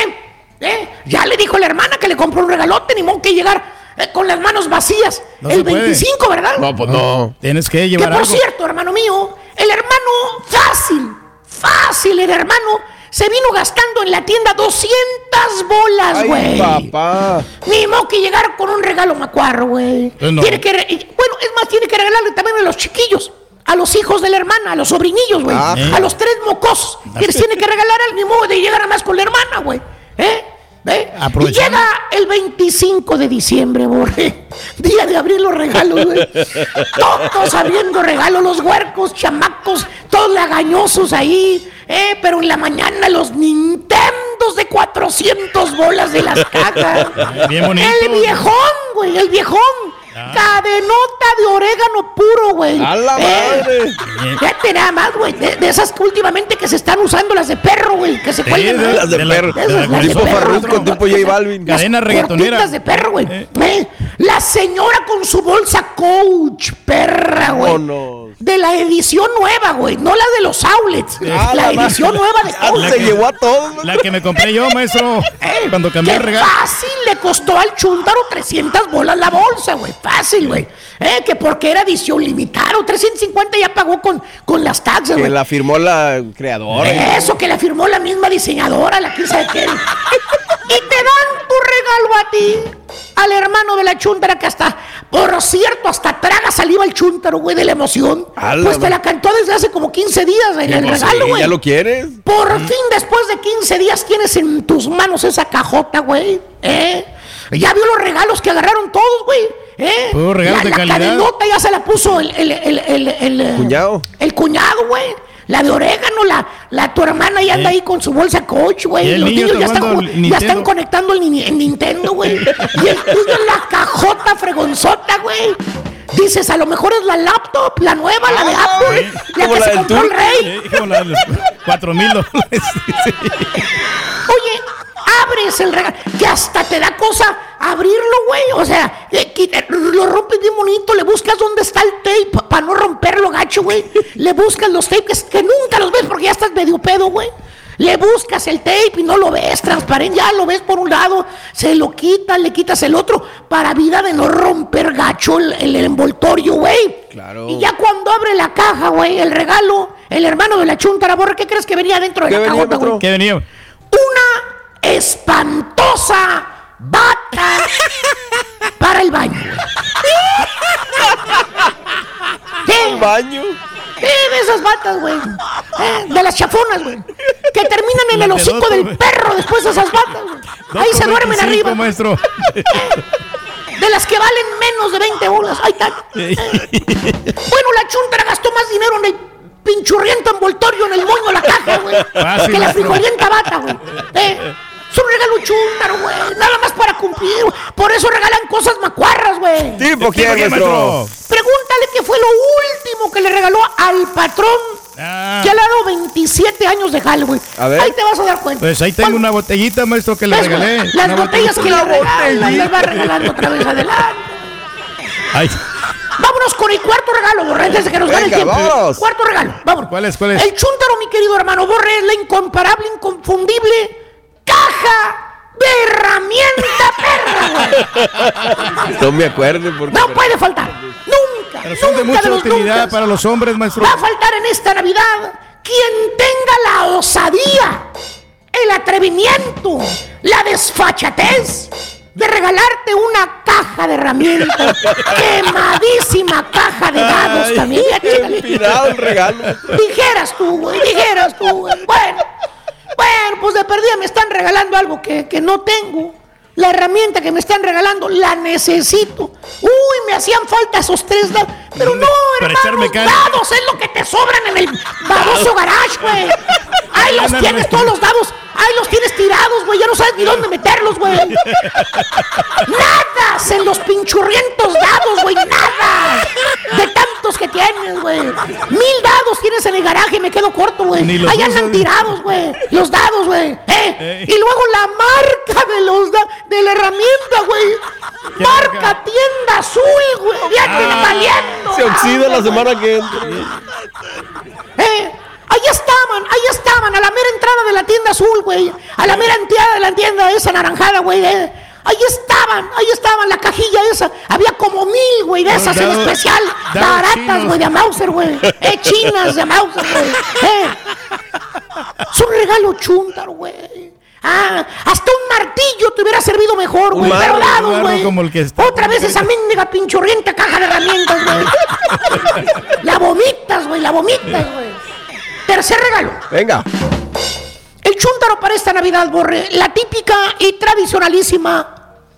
Ya le dijo la hermana que le compró un regalote, ni modo que llegar con las manos vacías. No el 25, ¿verdad? No, pues no. Tienes que llevar algo. Que por algo. cierto, hermano mío, el hermano fácil, el hermano se vino gastando en la tienda 200 bolas, güey. Ay, papá. Ni modo que llegar con un regalo macuarro, güey. No. Tiene que regalarle también a los chiquillos, a los hijos de la hermana, a los sobrinillos, güey. A los 3 mocosos. Tiene que regalar al mismo de llegar a más con la hermana, güey. Y llega el 25 de diciembre, borre. Día de abrir los regalos, güey. Todos abriendo regalos, los huercos, chamacos, todos lagañosos ahí. Pero en la mañana los Nintendos de 400 bolas de las cajas. Bien bonito. El viejón, güey, el viejón. Cadenota de orégano puro, güey. ¡A la madre! Fíjate nada más, güey. De esas que últimamente que se están usando, las de perro, güey. Que se cuelgan. Las de perro. Tipo Farruko, tipo J Balvin. Cadena reggaetonera. Las de perro, güey. La señora con su bolsa Coach, perra, güey. Vámonos. De la edición nueva, güey. No la de los outlets. La edición nueva de Coach. Se llevó a todos. La que me compré yo, maestro. Cuando cambié el regalo. Fácil le costó al chúntaro 300 bolas la bolsa, güey. Fácil, güey. Que porque era edición limitada. 350 ya pagó con las taxas, güey. Que la firmó la creadora. Eso, que la firmó la misma diseñadora, la que sabe qué. Y te dan tu regalo a ti, al hermano de la chúntara, que hasta, por cierto, hasta traga saliva el chúntaro, güey, de la emoción. Pues te la cantó desde hace como 15 días en el regalo, güey. ¿Ya lo quieres? Por fin, después de 15 días, tienes en tus manos esa cajota, güey. Ya vio los regalos que agarraron todos, güey. Regalos de calidad. La cadenota ya se la puso el cuñado. El cuñado, güey. La de orégano, tu hermana ya anda ahí con su bolsa Coach, güey. Y los niños ya están Nintendo. conectando el Nintendo, güey. Y el tuyo es la cajota fregonzota, güey. Dices, a lo mejor es la laptop, la nueva, la de Apple, la que se compró el rey. Como la de los $4,000. Oye, abres el regalo, que hasta te da cosa abrirlo, güey. O sea, lo rompes bien bonito, le buscas dónde está el tape para no romperlo, gacho, güey. Le buscas los tapes que nunca los ves porque ya estás medio pedo, güey. Le buscas el tape y no lo ves transparente, ya lo ves por un lado, se lo quitas, le quitas el otro, para vida de no romper gacho el envoltorio, güey. Claro. Y ya cuando abre la caja, güey, el regalo, el hermano de la chúntara, borra, ¿qué crees que venía dentro de la cajota, güey? ¿Qué venía? Una espantosa bata para el baño. ¿El baño? De esas batas, güey. De las chafonas, güey. Que terminan en el hocico del perro después de esas batas, güey. Ahí se duermen arriba. Maestro. De las que valen menos de 20 bolas. Ahí está. Bueno, la chúntara gastó más dinero en el pinchurriento envoltorio en el moño de la caja, güey. Que la frijolienta bata, güey. Es un regalo chúntaro, güey. Nada más para cumplir, güey. Por eso regalan cosas macuarras, güey. ¿Tipo quién, maestro? Pregúntale qué fue lo último que le regaló al patrón. Que le ha dado 27 años de jale, güey. Ahí te vas a dar cuenta. Pues ahí tengo una botellita, maestro, que le regalé. Las botellas que le regalan, las va regalando otra vez adelante. Ay. Vámonos con el cuarto regalo, Borre, antes de que nos gane el tiempo. Vamos. Cuarto regalo, vámonos. ¿Cuál es? El chúntaro, mi querido hermano Borre, es la incomparable, inconfundible caja de herramienta perra, güey. No me acuerdo porque... No puede faltar. Nunca. Pero son de mucha utilidad para los hombres, maestro. Va a faltar en esta Navidad quien tenga la osadía, el atrevimiento, la desfachatez de regalarte una caja de herramientas. Quemadísima caja de dados también. Inspirado el regalo. Dijeras tú, güey. Bueno, pues de perdida me están regalando algo que no tengo. La herramienta que me están regalando la necesito. Uy, me hacían falta esos 3 dados. Pero no, hermano, dados es lo que te sobran en el baboso garage, güey. Ahí los tienes, todos los dados. Ahí los tienes tirados, güey. Ya no sabes ni dónde meterlos, güey. Nada en los pinchurrientos dados, güey. Nada. De tantos que tienes, güey. 1000 dados tienes en el garaje y me quedo corto, güey. Ahí andan tirados, güey. Los dados, güey. Y luego la marca de la herramienta, güey. Marca Tienda Azul, güey. Ya viene valiendo. Se oxida la semana que entra. Ahí estaban, a la mera entrada de la Tienda Azul, güey. A la mera entrada de la tienda esa naranjada, güey. Ahí estaban, la cajilla esa. Había como 1000, güey, de esas en especial. Baratas, güey, de Mauser, güey. Chinas de Mauser, güey. Es un regalo chúntaro, güey. Hasta un martillo te hubiera servido mejor, güey. Pero dados, güey. Otra vez esa mendiga pinchurrienta caja de herramientas, güey. La vomitas, güey. Tercer regalo. Venga. El chúntaro para esta Navidad, Borre, la típica y tradicionalísima.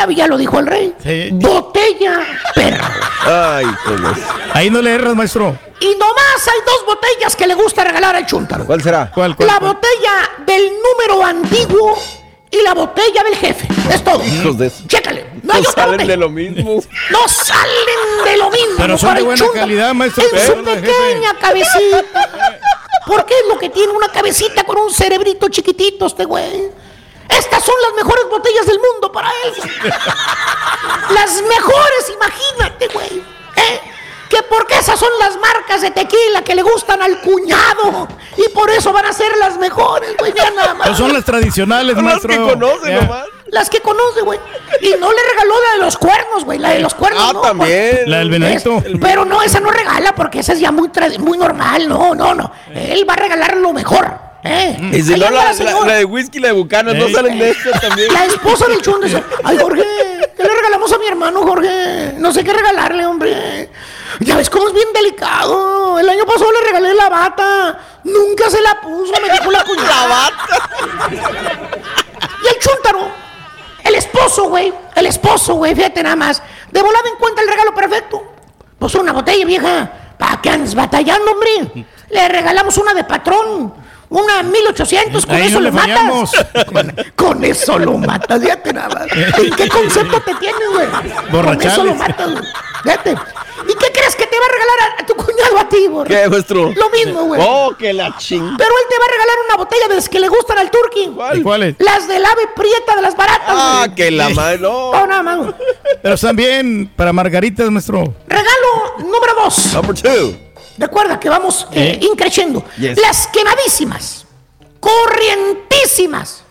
Ya lo dijo el rey. Sí. Botella perro. Ay, pues. Ahí no le erras, maestro. Y nomás hay 2 botellas que le gusta regalar al Chuntaro. ¿Cuál será? ¿Cuál? La botella del número antiguo y la botella del jefe. Es todo. Hijos de eso. Chécale. No hay otra salen botella. de lo mismo. No salen de lo mismo. Pero son de buena calidad, maestro. En su pequeña cabecita. Porque es lo que tiene una cabecita con un cerebrito chiquitito este güey. Estas son las mejores botellas del mundo para él. Las mejores, imagínate, güey. Que porque esas son las marcas de tequila que le gustan al cuñado. Y por eso van a ser las mejores, güey. Ya nada más. Pero son las tradicionales, maestro. Las que conoce nomás. Las que conoce, güey. Y no le regaló la de los cuernos, güey. La de los cuernos, no. También. La del venadito. Pero no, esa no regala porque esa es ya muy normal. No. Él va a regalar lo mejor. Y si no, la de whisky, la de Bucanas, no salen de esto también. La esposa del Chun dice: ay, Jorge, ¿qué le regalamos a mi hermano, Jorge? No sé qué regalarle, hombre. Ya ves cómo es bien delicado. El año pasado le regalé la bata. Nunca se la puso, me dejó la cuñada. La bata. Y el Chuntaro, el esposo, güey, fíjate nada más. De volada encuentra el regalo perfecto. Pues una botella, vieja. ¿Para qué andas batallando, hombre? Le regalamos una de patrón. Una 1800, con eso lo matas. Con eso lo matas, fíjate nada más. ¿En qué concepto te tienes, güey? Con eso lo matas, güey. Fíjate. ¿Y qué crees que te va a regalar a tu cuñado a ti, güey? ¿Qué, maestro? Lo mismo, güey. Oh, que la ching. Pero él te va a regalar una botella de las que le gustan al turqui. ¿Cuál es? Las del ave prieta de las baratas, Ah, güey. que la madre, no. No, nada más, güey. Pero están bien para margaritas, maestro. Regalo número 2. Number 2. Recuerda que vamos increciendo. Yes. Las quemadísimas, corrientísimas,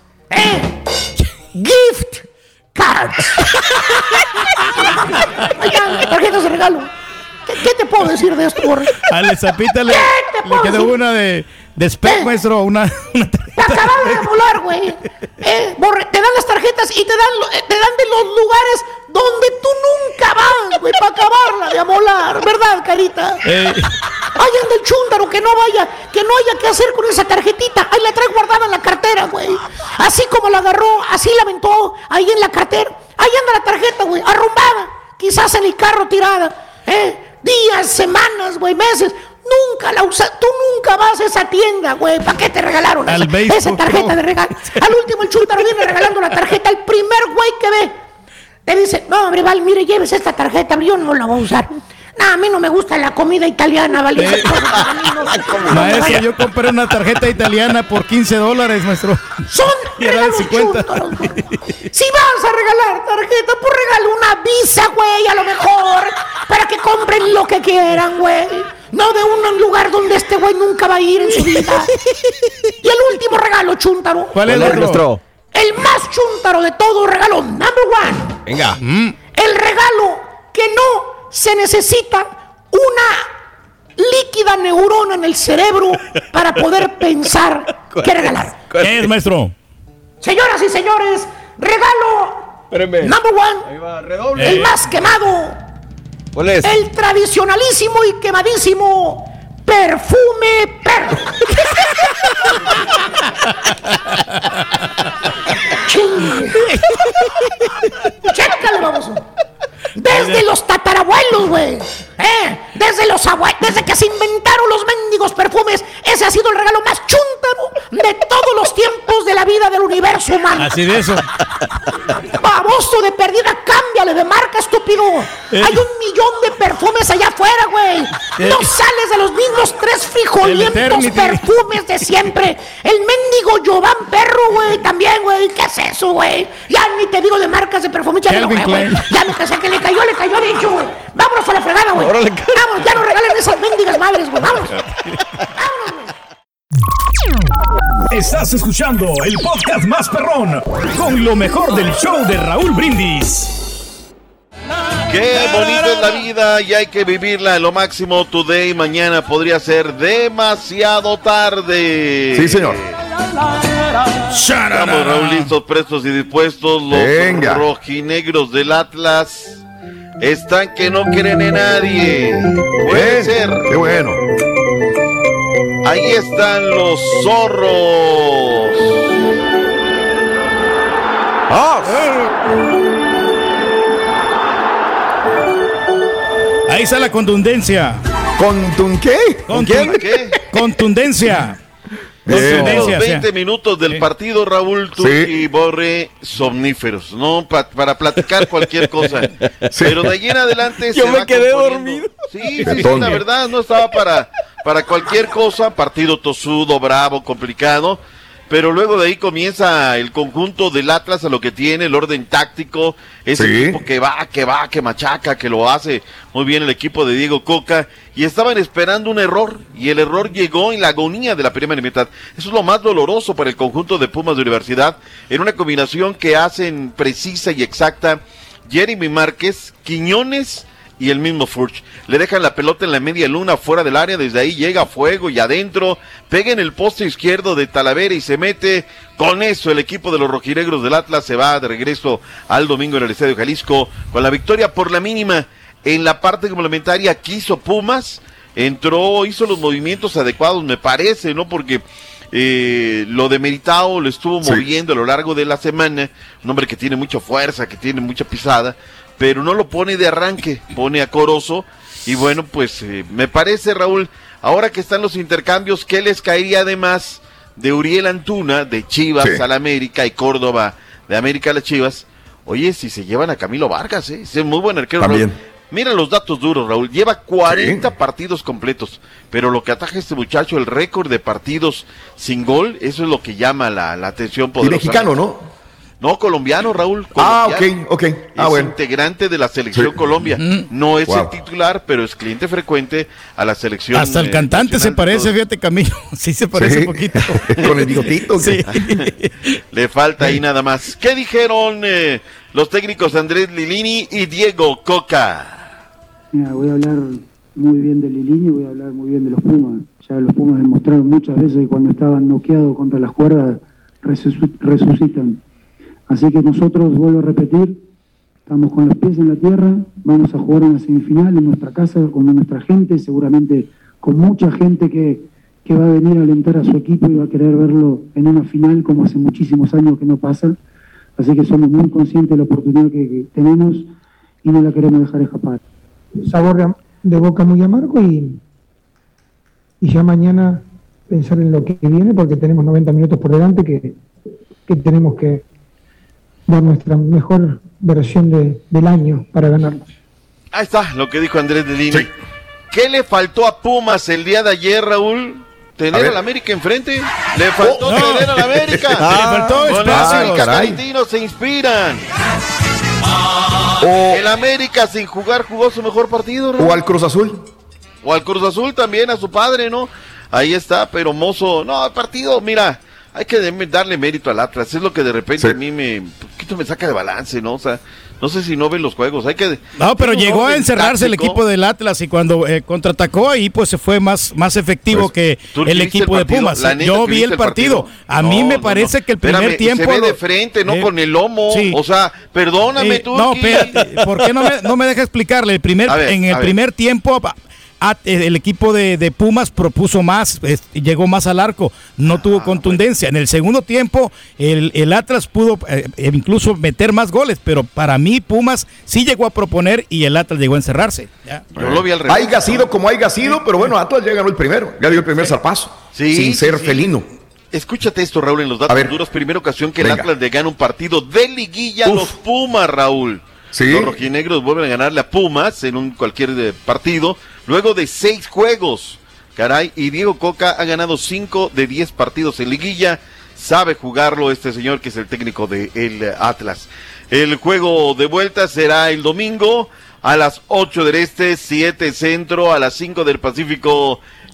gift cards. Allá, tarjetas de regalo. ¿Qué te puedo decir de esto, Borre? A la Zapita le quedó una de spec, maestro, una Te acabaron de volar, güey. Borre, te dan las tarjetas y te dan de los lugares donde tú nunca vas, güey, para acabarla de amolar, ¿verdad, carita? Ay, anda el Chuntaro, que no haya que hacer con esa tarjetita. Ahí la trae guardada en la cartera, güey. Así como la agarró, así la aventó ahí en la cartera. Ahí anda la tarjeta, güey, arrumbada. Quizás en el carro tirada, días, semanas, güey, meses. Nunca la usas, tú nunca vas a esa tienda, güey. ¿Para qué te regalaron esa tarjeta de regalo? Al último el Chuntaro viene regalando la tarjeta al primer güey que ve. Te dice: no, hombre, Val, mire, lleves esta tarjeta, yo no la voy a usar. No, a mí no me gusta la comida italiana, ¿vale? Maestro, yo compré una tarjeta italiana por $15, maestro. Son regalos 50. Chúntaros, si vas a regalar tarjeta, pues regala una Visa, güey, a lo mejor, para que compren lo que quieran, güey. No de un lugar donde este güey nunca va a ir en su vida. Y el último regalo, Chuntaro. ¿Cuál es nuestro? El más chúntaro de todo regalo, number 1. Venga. El regalo que no se necesita una líquida neurona en el cerebro para poder pensar qué regalar. ¿Qué es, maestro? Señoras y señores, regalo number 1. Ahí va, redoble. El más quemado. ¿Cuál es? El tradicionalísimo y quemadísimo perfume perro. Chécale, vamos. Desde los tatarabuelos, güey. Desde los abuelos, desde que se inventaron los mendigos perfumes, ese ha sido el regalo más chúntaro de todos los tiempos de la vida del universo humano. Así de eso. Baboso de perdida, cámbiale de marca, estúpido. Hay 1 millón de perfumes allá afuera, güey. No sales de los mismos 3 frijolientos perfumes de siempre. El mendigo Jovan Perro, güey, también, güey. ¿Qué es eso, güey? Ya ni te digo de marcas de perfume, ya me enojé, güey. Ya me casé que le cayó dicho, güey. Vámonos a la fregada, güey. Vámonos, ya no regalen esas mendigas madres, güey. Vámonos. Estás escuchando el podcast más perrón con lo mejor del show de Raúl Brindis. Qué bonito es la vida y hay que vivirla en lo máximo. Today, mañana podría ser demasiado tarde. Sí, señor. Estamos, Raúl, listos, prestos y dispuestos. Los rojinegros del Atlas están que no quieren a nadie. Puede ser. Qué bueno. Ahí están los zorros. Ahí está la contundencia. ¿Qué? ¿Con quién? ¿Qué? Contundencia. Los 20 minutos del partido, Raúl, tú y Borre, somníferos, ¿no? Para platicar cualquier cosa. Pero de allí en adelante yo me quedé dormido. Sí, la verdad, no estaba para cualquier cosa. Partido tosudo, bravo, complicado. Pero luego de ahí comienza el conjunto del Atlas a lo que tiene, el orden táctico, ese equipo que machaca, que lo hace muy bien el equipo de Diego Coca, y estaban esperando un error, y el error llegó en la agonía de la primera mitad. Eso es lo más doloroso para el conjunto de Pumas de Universidad, en una combinación que hacen precisa y exacta Jeremy Márquez, Quiñones y el mismo Furch. Le dejan la pelota en la media luna fuera del área, desde ahí llega Fuego y adentro, pega en el poste izquierdo de Talavera y se mete. Con eso el equipo de los rojinegros del Atlas se va de regreso al domingo en el Estadio Jalisco con la victoria por la mínima. En la parte complementaria quiso Pumas, entró, hizo los movimientos adecuados, me parece, ¿no? Porque lo de Meritao lo estuvo moviendo a lo largo de la semana, un hombre que tiene mucha fuerza, que tiene mucha pisada, pero no lo pone de arranque, pone a Corozo, y bueno, pues me parece, Raúl, ahora que están los intercambios, ¿qué les caería además de Uriel Antuna, de Chivas al América, y Córdoba, de América a las Chivas? Oye, si se llevan a Camilo Vargas, es muy buen arquero. También. Raúl. Mira los datos duros, Raúl, lleva 40 partidos completos, pero lo que ataja este muchacho, el récord de partidos sin gol, eso es lo que llama la atención poderosa. Y mexicano, ¿no? No, colombiano, Raúl. Colombiano. Ok. Es integrante de la selección Colombia. No es el titular, pero es cliente frecuente a la selección. Hasta el cantante se parece, fíjate, Camilo. Sí se parece un poquito. Con el bigotito. Sí. Le falta ahí nada más. ¿Qué dijeron los técnicos Andrés Lilini y Diego Coca? Mira, voy a hablar muy bien de Lilini y voy a hablar muy bien de los Pumas. Ya los Pumas demostraron muchas veces que cuando estaban noqueados contra las cuerdas resucitan. Así que nosotros, vuelvo a repetir, estamos con los pies en la tierra, vamos a jugar en la semifinal en nuestra casa con nuestra gente, seguramente con mucha gente que va a venir a alentar a su equipo y va a querer verlo en una final como hace muchísimos años que no pasa. Así que somos muy conscientes de la oportunidad que tenemos y no la queremos dejar escapar. Sabor de boca muy amargo y ya mañana pensar en lo que viene porque tenemos 90 minutos por delante que tenemos que dar nuestra mejor versión del año para ganarlo. Ahí está lo que dijo Andrés Lilini. ¿Qué le faltó a Pumas el día de ayer, Raúl? ¿Tener al América enfrente? ¿Le faltó tener al América? Le faltó espacio. Los caritinos se inspiran. El América sin jugar jugó su mejor partido, ¿no? O al Cruz Azul. O al Cruz Azul también, a su padre, ¿no? Ahí está, pero Mozo, no, el partido, mira, hay que darle mérito al Atlas, es lo que de repente a mí me saca de balance, ¿no? O sea, no sé si no ven los juegos, hay que... No, pero llegó a encerrarse el equipo del Atlas y cuando contraatacó ahí pues se fue más efectivo que el equipo de Pumas. Yo vi el partido. A mí me parece que el primer tiempo... Se ve de frente, no con el lomo. Sí. O sea, perdóname, Turki. No, espérate, ¿por qué no me deja explicarle? En el primer tiempo... El equipo de Pumas propuso más, llegó más al arco, no tuvo contundencia. En el segundo tiempo el Atlas pudo incluso meter más goles, pero para mí Pumas sí llegó a proponer y el Atlas llegó a encerrarse. Ya. Yo lo vi al revés. Haiga sido como haiga sido, pero bueno, Atlas ya ganó el primero, ya dio el primer zarpazo, sin ser felino. Escúchate esto, Raúl, en los datos duros, primera ocasión que el Atlas le gana un partido de liguilla a los Pumas, Raúl. Los rojinegros vuelven a ganarle a Pumas en cualquier partido, luego de 6 juegos, caray, y Diego Coca ha ganado 5 de 10 partidos en liguilla, sabe jugarlo este señor que es el técnico del Atlas. El juego de vuelta será el domingo a las 8 del Este, 7 Centro, a las 5 del Pacífico.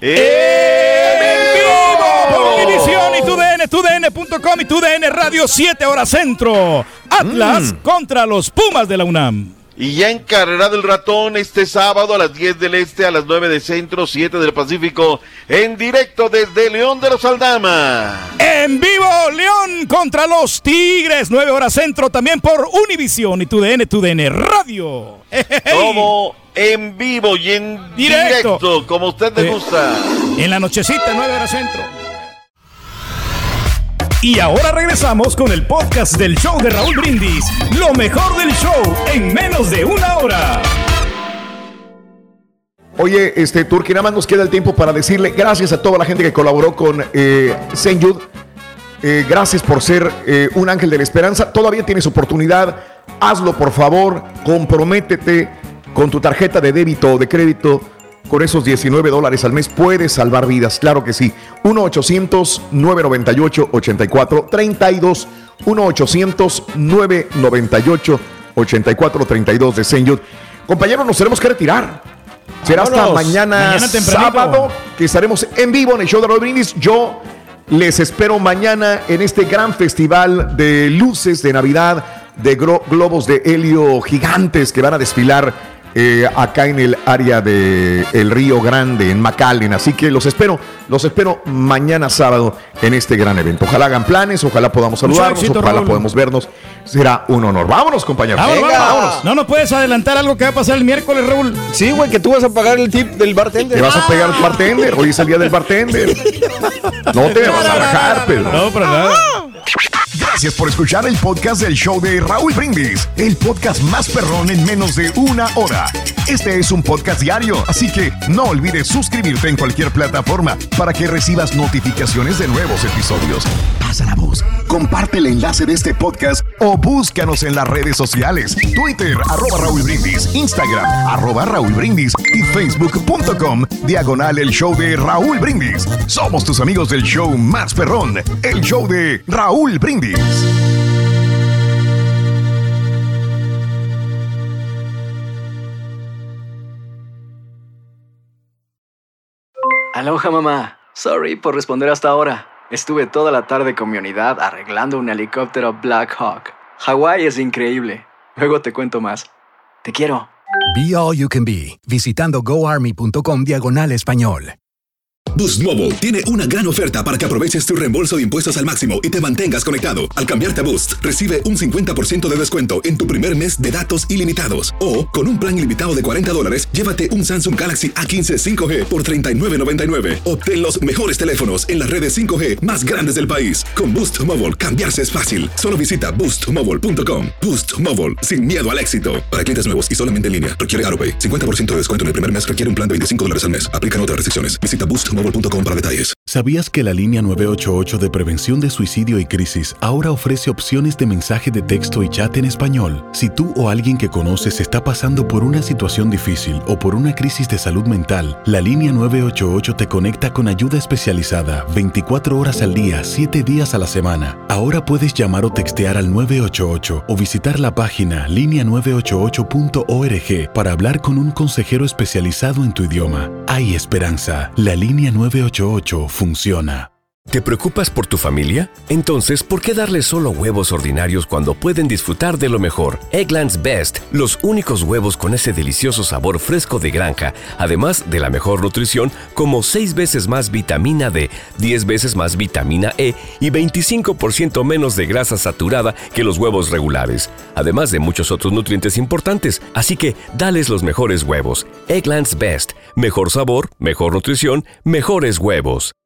Por Univisión y TUDN.com y TUDN Radio 7 horas Centro. Atlas contra los Pumas de la UNAM. Y ya encarrerado el ratón este sábado a las 10 del Este, a las 9 de Centro, 7 del Pacífico, en directo desde León de los Aldama. En vivo, León contra los Tigres, 9 horas Centro, también por Univisión y TUDN Radio. Como en vivo y en directo, como a usted le gusta. En la nochecita, 9 horas Centro. Y ahora regresamos con el podcast del show de Raúl Brindis. Lo mejor del show en menos de una hora. Oye, Turki, nada más nos queda el tiempo para decirle gracias a toda la gente que colaboró con St. Jude. Gracias por ser un ángel de la esperanza. Todavía tienes oportunidad. Hazlo, por favor. Comprométete con tu tarjeta de débito o de crédito. Con esos $19 al mes puedes salvar vidas. Claro que sí. 1-800-998-8432. 1-800-998-8432 de St. Jude. Compañeros, nos tenemos que retirar. Será hasta mañana sábado que estaremos en vivo en el show de Raúl Brindis. Yo les espero mañana en este gran festival de luces de Navidad, de globos de helio gigantes que van a desfilar acá en el área de el Río Grande, en McAllen. Así que los espero mañana sábado en este gran evento. Ojalá hagan planes, ojalá podamos saludarnos, ojalá podamos vernos. Será un honor. Vámonos, compañeros. Vámonos. No nos puedes adelantar algo que va a pasar el miércoles, Raúl. Sí, güey, que tú vas a pagar el tip del bartender. Te vas a pegar el bartender. Hoy es el día del bartender. No te vas a bajar, Pedro. No, para nada. Gracias por escuchar el podcast del show de Raúl Brindis, el podcast más perrón en menos de una hora. Este es un podcast diario, así que no olvides suscribirte en cualquier plataforma para que recibas notificaciones de nuevos episodios. Pasa la voz, comparte el enlace de este podcast o búscanos en las redes sociales. Twitter, @Raúl Brindis, Instagram, @Raúl Brindis y Facebook.com/el show de Raúl Brindis. Somos tus amigos del show más perrón, el show de Raúl Brindis. Aloha, mamá. Sorry por responder hasta ahora. Estuve toda la tarde con mi unidad arreglando un helicóptero Black Hawk. Hawái es increíble. Luego te cuento más. Te quiero. Be All You Can Be, visitando goarmy.com/español. Boost Mobile tiene una gran oferta para que aproveches tu reembolso de impuestos al máximo y te mantengas conectado. Al cambiarte a Boost, recibe un 50% de descuento en tu primer mes de datos ilimitados. O, con un plan ilimitado de $40, llévate un Samsung Galaxy A15 5G por $39.99. Obtén los mejores teléfonos en las redes 5G más grandes del país. Con Boost Mobile, cambiarse es fácil. Solo visita boostmobile.com. Boost Mobile, sin miedo al éxito. Para clientes nuevos y solamente en línea, requiere AutoPay. 50% de descuento en el primer mes requiere un plan de $25 al mes. Aplican otras restricciones. Visita boostmobile.com para detalles. ¿Sabías que la línea 988 de prevención de suicidio y crisis ahora ofrece opciones de mensaje de texto y chat en español? Si tú o alguien que conoces está pasando por una situación difícil o por una crisis de salud mental, la línea 988 te conecta con ayuda especializada 24 horas al día, 7 días a la semana. Ahora puedes llamar o textear al 988 o visitar la página linea988.org para hablar con un consejero especializado en tu idioma. Hay esperanza. La línea 988 funciona. ¿Te preocupas por tu familia? Entonces, ¿por qué darles solo huevos ordinarios cuando pueden disfrutar de lo mejor? Eggland's Best, los únicos huevos con ese delicioso sabor fresco de granja, además de la mejor nutrición, como 6 veces más vitamina D, 10 veces más vitamina E y 25% menos de grasa saturada que los huevos regulares, además de muchos otros nutrientes importantes. Así que, dales los mejores huevos. Eggland's Best, mejor sabor, mejor nutrición, mejores huevos.